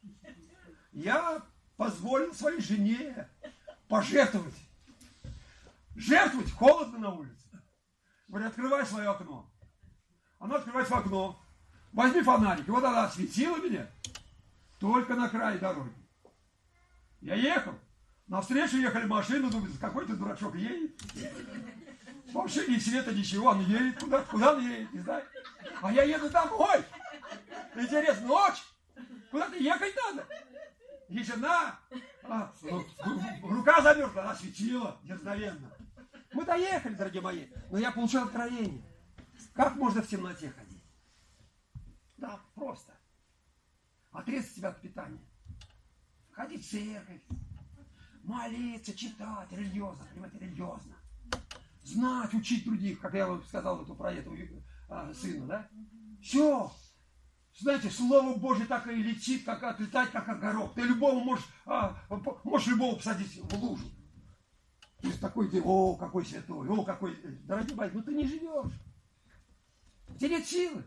Speaker 1: Я позволил своей жене пожертвовать. Жертвовать, холодно на улице. Говорю, открывай свое окно. Она открывает в окно. Возьми фонарик. И вот она осветила меня. Только на край дороги. Я ехал. Навстречу ехали машины, думаю, какой-то дурачок едет. В машине ни света, ничего, он едет куда-то, куда он едет, не знаю. А я еду домой. Интересно, ночь. Куда-то ехать надо. И жена, а, рука замерзла, она светила дерзновенно. Мы доехали, дорогие мои, но я получил откровение. Как можно в темноте ходить? Да, просто. Отрезать себя от питания. Ходить в церковь. Молиться, читать, религиозно, понимаете, религиозно. Знать, учить других, как я вам сказал эту, про этого а, сына, да? Все. Знаете, Слово Божье так и летит, как отлетать, как огорок. Ты любого можешь, а, можешь любого посадить в лужу. То такой ты, о, какой святой, о, какой... Дорогие мои, ну ты не живешь. У тебя нет силы.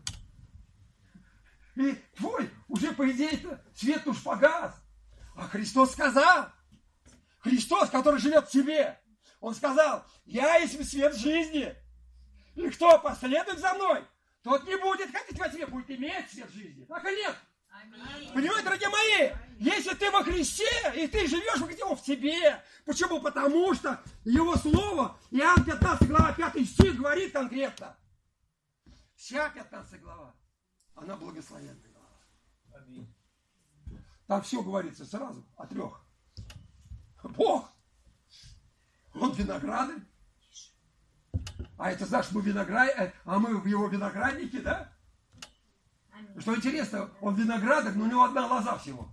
Speaker 1: И твой, уже по идее-то, свет уж погас. А Христос сказал, Христос, который живет в тебе, Он сказал, я есть свет жизни. И кто последует за мной, тот не будет ходить во тьме, будет иметь свет жизни. Так и нет? Аминь. Понимаете, дорогие мои, если ты во Христе, и ты живешь, где Он в тебе. Почему? Потому что Его Слово, Иоанн пятнадцатая глава, пятый стих говорит конкретно. Вся пятнадцатая глава, она благословенная глава. Аминь. Там все говорится сразу о трех. Бог, Он виноградарь, А это значит, мы виноград... а мы в его винограднике, да? Что интересно, он виноградарь, но у него одна лоза всего.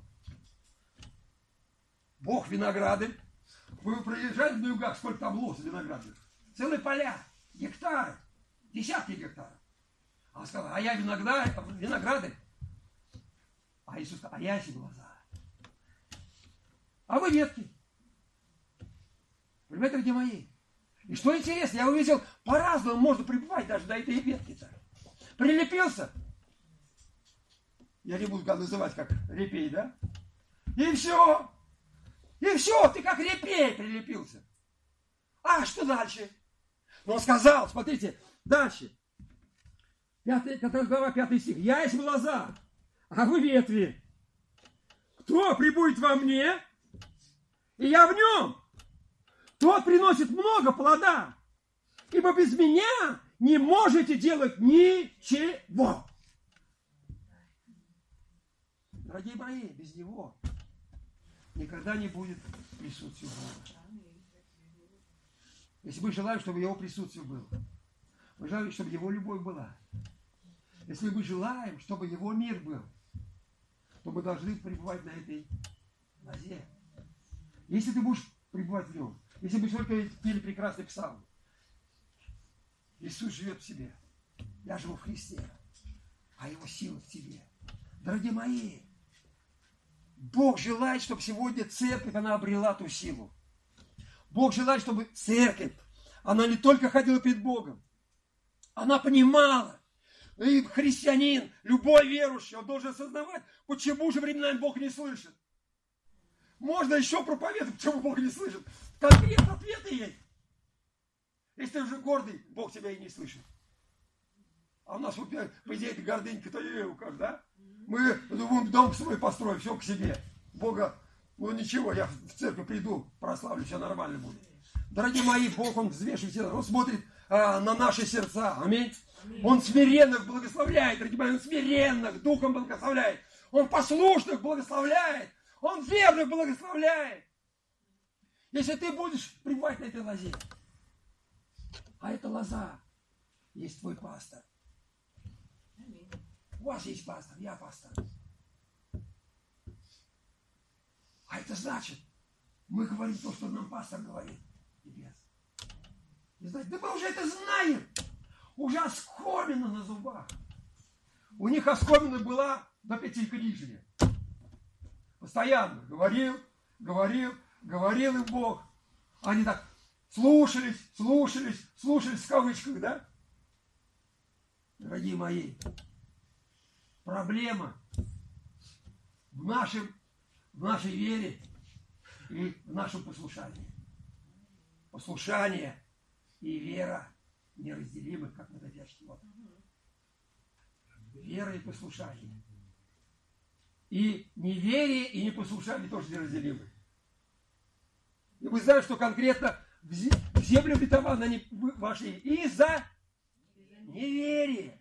Speaker 1: Бог виноградарь. Вы проезжаете на югах, сколько там лоз виноградных? Целые поля, гектары, десятки гектаров. А он сказал, а я виноградарь, виноградарь. А Иисус сказал, а я есть лоза. А вы ветки. Понимаете, дорогие мои? И что интересно, я увидел, по-разному можно пребывать даже до этой ветки-то. Прилепился. Я не буду называть как репей, да? И все. И все, ты как репей прилепился. А что дальше? Но он сказал, смотрите, дальше. Пятый, глава, пятый стих. Я есть лоза, а вы ветви. Кто прибудет во мне, и я в нем, тот приносит много плода. Ибо без меня не можете делать ничего. Дорогие мои, без него никогда не будет присутствия Бога. Если мы желаем, чтобы его присутствие было, мы желаем, чтобы его любовь была. Если мы желаем, чтобы его мир был, то мы должны пребывать на этой лозе. Если ты будешь пребывать в нем, если мы только пели прекрасный псалм, Иисус живет в себе. Я живу в Христе, а его сила в тебе. Дорогие мои, Бог желает, чтобы сегодня церковь, она обрела ту силу. Бог желает, чтобы церковь, она не только ходила перед Богом, она понимала, и христианин, любой верующий, он должен осознавать, почему же временами Бог не слышит. Можно еще проповедовать, почему Бог не слышит. Конкретно ответы есть. Если ты уже гордый, Бог тебя и не слышит. А у нас, по идее, это гордынька-то и как, да? Мы думаем, дом свой построим, все к себе. Бога, ну ничего, я в церковь приду, прославлю, все нормально будет. Дорогие мои, Бог, Он взвешивает сердца, Он смотрит а, на наши сердца. Аминь. Он смиренных благословляет, дорогие мои, Он смиренных духом благословляет. Он послушных благословляет. Он верных благословляет. Если ты будешь пребывать на этой лозе, а эта лоза есть твой пастор. У вас есть пастор, я пастор. А это значит, мы говорим то, что нам пастор говорит. Небес. И знаете, да мы уже это знаем. Уже оскомина на зубах. У них оскомина была до пятикнижия. Постоянно говорил, говорил, говорил им Бог. Они так слушались, слушались, слушались в кавычках, да? Дорогие мои, проблема в, нашем, в нашей вере и в нашем послушании. Послушание и вера неразделимы, как водопьяческий воздух. Вера и послушание. И неверие, и непослушание тоже неразделимы. И вы знаете, что конкретно в землю обетованную они вошли из-за неверия.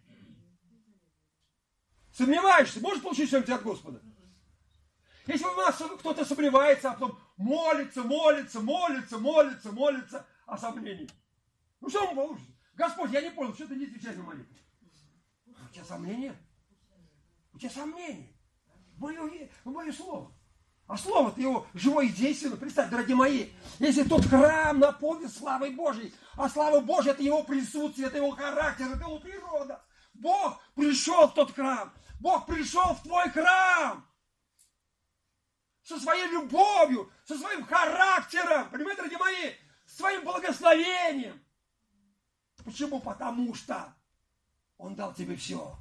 Speaker 1: Сомневаешься, можешь получить что-нибудь от Господа? Если у нас кто-то сомневается, а потом молится, молится, молится, молится, молится о сомнении. Ну что ему получится? Господь, я не понял, что ты не отвечаешь на молитву? У тебя сомнения? У тебя сомнения? В мое, в мое слово. А слово-то его живое и действенно. Представь, дорогие мои, если тот храм наполнен славой Божьей, а слава Божья — это его присутствие, это его характер, это его природа. Бог пришел в тот храм. Бог пришел в твой храм. Со своей любовью, со своим характером. Понимаете, дорогие мои? Своим благословением. Почему? Потому что Он дал тебе все.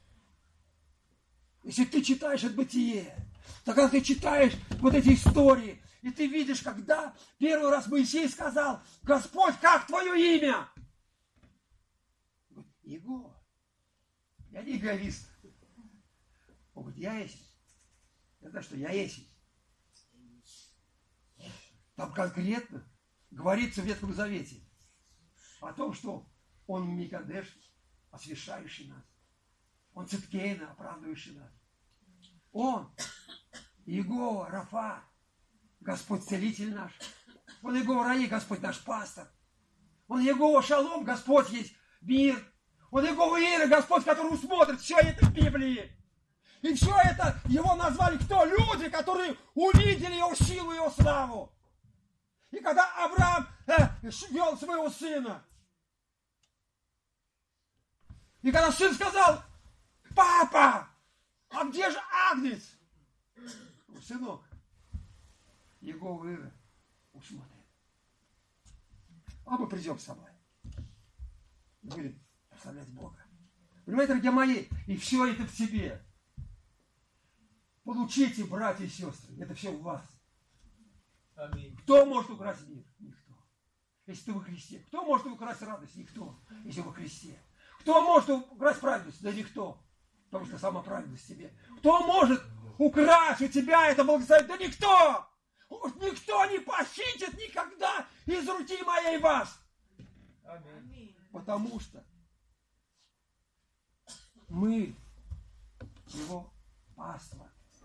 Speaker 1: Если ты читаешь это бытие, то когда ты читаешь вот эти истории, и ты видишь, когда первый раз Моисей сказал: Господь, как твое имя? Он говорит: Его. Я не эгоист. Он говорит: я есть. Я знаю, что я есть. Там конкретно говорится в Ветхом Завете о том, что Он Микадеш, освящающий нас. Он Циткейна, оправдывающий нас. Он Иегова Рафа, Господь целитель наш. Он Иегова Раи, Господь наш пастор. Он Егова Шалом, Господь есть мир. Он Егова Ира, Господь, который усмотрит все это в Библии. И все это его назвали кто? Люди, которые увидели его силу, его славу. И когда Авраам э, вел своего сына, и когда сын сказал: папа, а где же Агнец? Сынок, Егова Ира усмотрит. А мы придем с собой. И будем прославлять Бога. Понимаете, дорогие мои, и все это в тебе. Получите, братья и сестры, это все в вас.
Speaker 2: Аминь.
Speaker 1: Кто может украсть мир? Никто. Если ты во Христе. Кто может украсть радость? Никто. Если во Христе. Кто может украсть праведность? Да никто. Потому что сама праведность в тебе. Кто может украсть у тебя это благословение? Да никто. Никто не похитит никогда из руки моей вас.
Speaker 2: Аминь.
Speaker 1: Потому что мы его паства.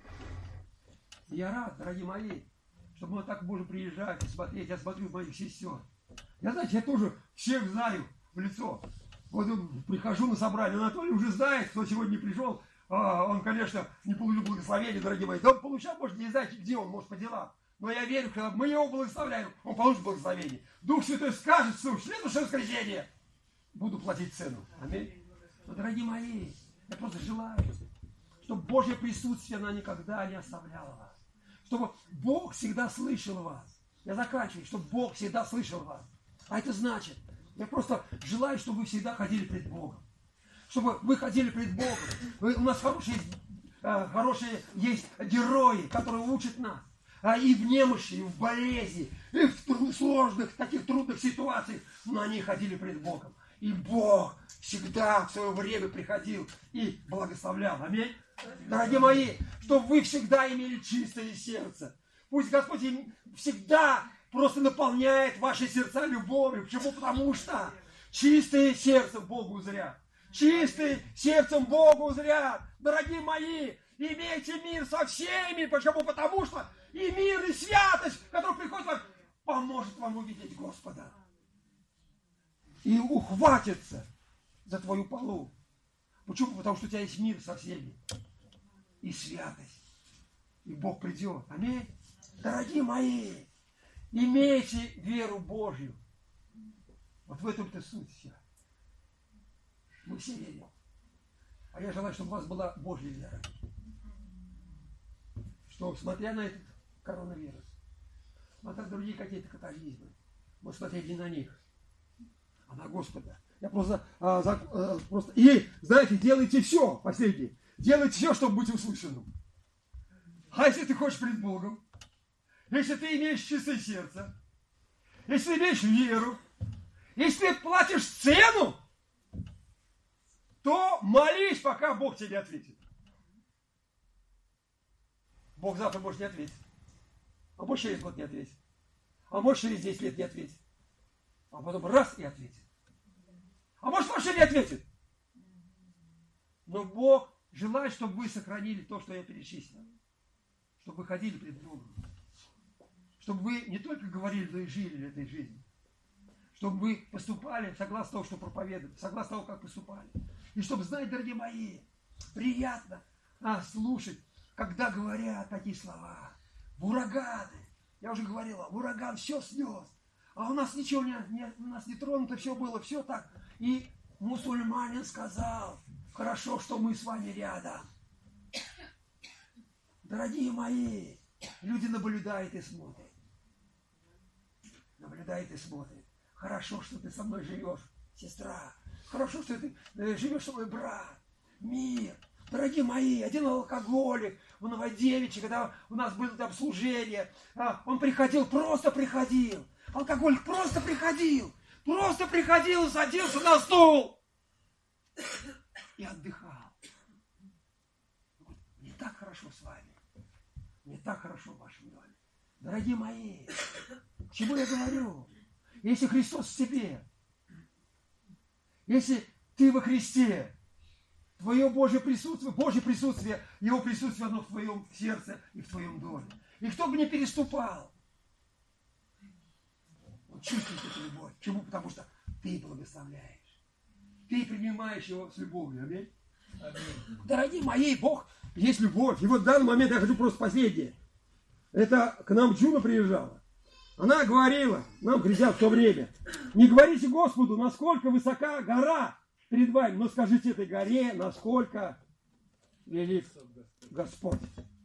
Speaker 1: Я рад, дорогие мои, что мы так можем приезжать и смотреть. Я смотрю моих сестер. Я, знаете, я тоже всех знаю в лицо. Вот прихожу на собрание, Анатолий уже знает, кто сегодня не пришел. Он, конечно, не получил благословения, дорогие мои. Да он получал, может, не знаете, где он, может, по делам. Но я верю, когда мы его благословляем, он получит благословение. Дух Святой скажет, что в следующее воскресенье буду платить цену. Аминь. Но, дорогие мои, я просто желаю, чтобы Божье присутствие, оно никогда не оставляло вас. Чтобы Бог всегда слышал вас. Я заканчиваю, чтобы Бог всегда слышал вас. А это значит, я просто желаю, чтобы вы всегда ходили пред Богом. Чтобы вы ходили пред Богом. Вы, у нас хорошие, э, хорошие есть герои, которые учат нас. А и в немощи, и в болезни, и в тру- сложных, таких трудных ситуациях. Но они ходили пред Богом. И Бог всегда в свое время приходил и благословлял. Аминь. Дорогие мои, чтобы вы всегда имели чистое сердце. Пусть Господь всегда просто наполняет ваши сердца любовью. Почему? Потому что чистые сердцем Богу зря. Чистые сердцем Богу зря. Дорогие мои, имейте мир со всеми. Почему? Потому что и мир, и святость, который приходит вам, поможет вам увидеть Господа. И ухватится за твою полу. Почему? Потому что у тебя есть мир со всеми. И святость. И Бог придет. Аминь. Дорогие мои, имейте веру Божью. Вот в этом-то суть вся. Мы все верим. А я желаю, чтобы у вас была Божья вера. Что, смотря на этот коронавирус, смотря на другие какие-то катаклизмы, мы смотрели не на них, а на Господа. Я просто, а, за, а, просто... И, знаете, делайте все, последнее. Делайте все, чтобы быть услышанным. А если ты хочешь пред Богом, если ты имеешь чистое сердце, если ты имеешь веру, если ты платишь цену, то молись, пока Бог тебе ответит. Бог завтра может не ответить. А может через год не ответит. А может через десять лет не ответит. А потом раз и ответит. А может вообще не ответит. Но Бог желает, чтобы вы сохранили то, что я перечислил. Чтобы вы ходили пред Богом. Чтобы вы не только говорили, но и жили этой жизнью. Чтобы вы поступали согласно тому, что проповедуете, согласно тому, как поступали. И чтобы, знаете, дорогие мои, приятно а, слушать, когда говорят такие слова. В ураганы. Я уже говорила, ураган все снес. А у нас ничего не, не, у нас не тронуто, все было, все так. И мусульманин сказал, хорошо, что мы с вами рядом. Дорогие мои, люди наблюдают и смотрят. Наблюдают и смотрят. Хорошо, что ты со мной живешь, сестра. Хорошо, что ты живешь со мной, брат. Мир. Дорогие мои, один алкоголик в Новодевичье, когда у нас было там служение, он приходил, просто приходил. Алкоголик просто приходил. Просто приходил, садился на стул и отдыхал. Мне так хорошо с вами. Мне так хорошо в вашем доме. Дорогие мои, к чему я говорю? Если Христос в тебе, если ты во Христе, твое Божье присутствие, Божье присутствие, Его присутствие, оно в твоем сердце и в твоем доме. И кто бы не переступал, он чувствует эту любовь. Почему? Потому что ты благословляешь. Ты принимаешь его с любовью. Аминь.
Speaker 2: Аминь.
Speaker 1: Дорогие мои, Бог есть любовь. И вот в данный момент я хочу просто последнее. Это к нам Джуна приезжала. Она говорила, нам кричат в то время, не говорите Господу, насколько высока гора перед вами, но скажите этой горе, насколько велик Господь.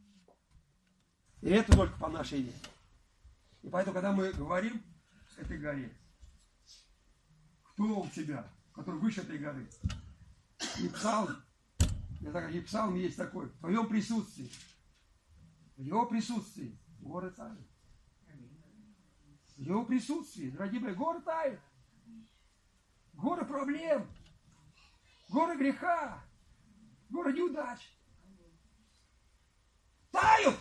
Speaker 1: И это только по нашей вере. И поэтому, когда мы говорим этой горе, кто у тебя, который выше этой горы? И псалм, я так, и псалм есть такой, в твоем присутствии, в его присутствии горы тают. В его присутствии, дорогие мои, горы тают. Горы проблем, горы греха, горы неудач. Тают!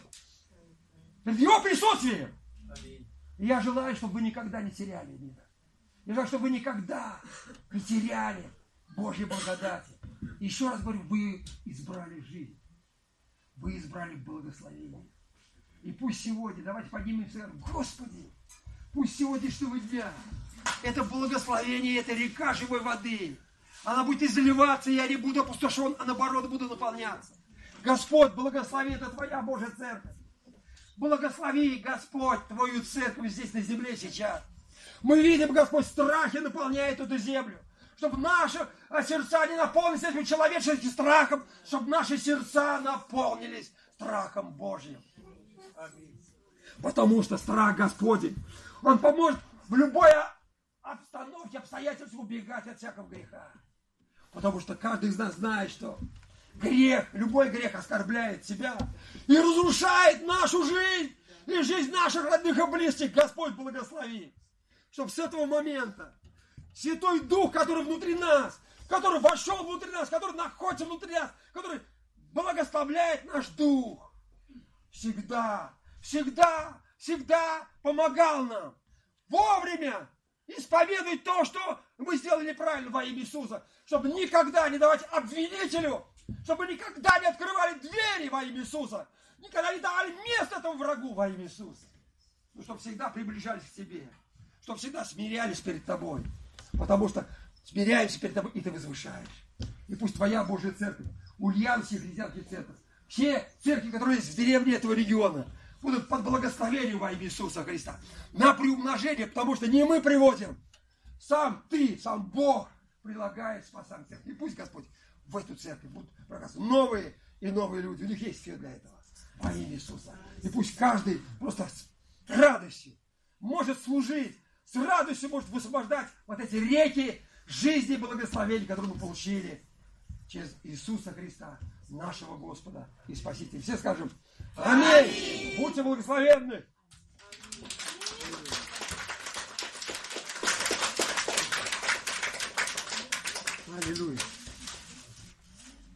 Speaker 1: В его присутствии. И я желаю, чтобы вы никогда не теряли мира. Я желаю, чтобы вы никогда не теряли Божьей благодати. Еще раз говорю, вы избрали жизнь. Вы избрали благословение. И пусть сегодня, давайте поднимемся и скажем, Господи, пусть сегодняшнего дня это благословение, это река живой воды, она будет изливаться, и я не буду опустошен, а наоборот буду наполняться. Господь, благослови, это Твоя Божья церковь. Благослови, Господь, Твою церковь здесь на земле сейчас. Мы видим, Господь, страхи наполняют эту землю. Чтобы наши сердца не наполнились этим человеческим страхом, чтобы наши сердца наполнились страхом Божьим. Потому что страх Господень, Он поможет в любой обстановке, обстоятельстве убегать от всякого греха. Потому что каждый из нас знает, что грех, любой грех оскорбляет себя и разрушает нашу жизнь и жизнь наших родных и близких. Господь благослови, чтобы с этого момента Святой Дух, который внутри нас, который вошел внутри нас, который находится внутри нас, который благословляет наш дух, всегда, всегда, всегда помогал нам вовремя исповедовать то, что мы сделали правильно во имя Иисуса, чтобы никогда не давать обвинителю, чтобы никогда не открывали двери во имя Иисуса, никогда не давали место этому врагу во имя Иисуса, но чтобы всегда приближались к Тебе, чтобы всегда смирялись перед Тобой, потому что смиряемся перед Тобой, и Ты возвышаешь. И пусть Твоя Божья церковь, Ульяновская христианская церковь, все церкви, которые есть в деревне этого региона, будут под благословением во имя Иисуса Христа, на приумножение, потому что не мы приводим, сам Ты, сам Бог прилагает спасать церковь. И пусть, Господь, в эту церковь будут проказывать новые и новые люди, у них есть все для этого, во имя Иисуса. И пусть каждый просто с радостью может служить, с радостью может высвобождать вот эти реки жизни и благословений, которые мы получили через Иисуса Христа, нашего Господа и Спасителя. Все скажем аминь. Будьте благословенны. Аллилуйя.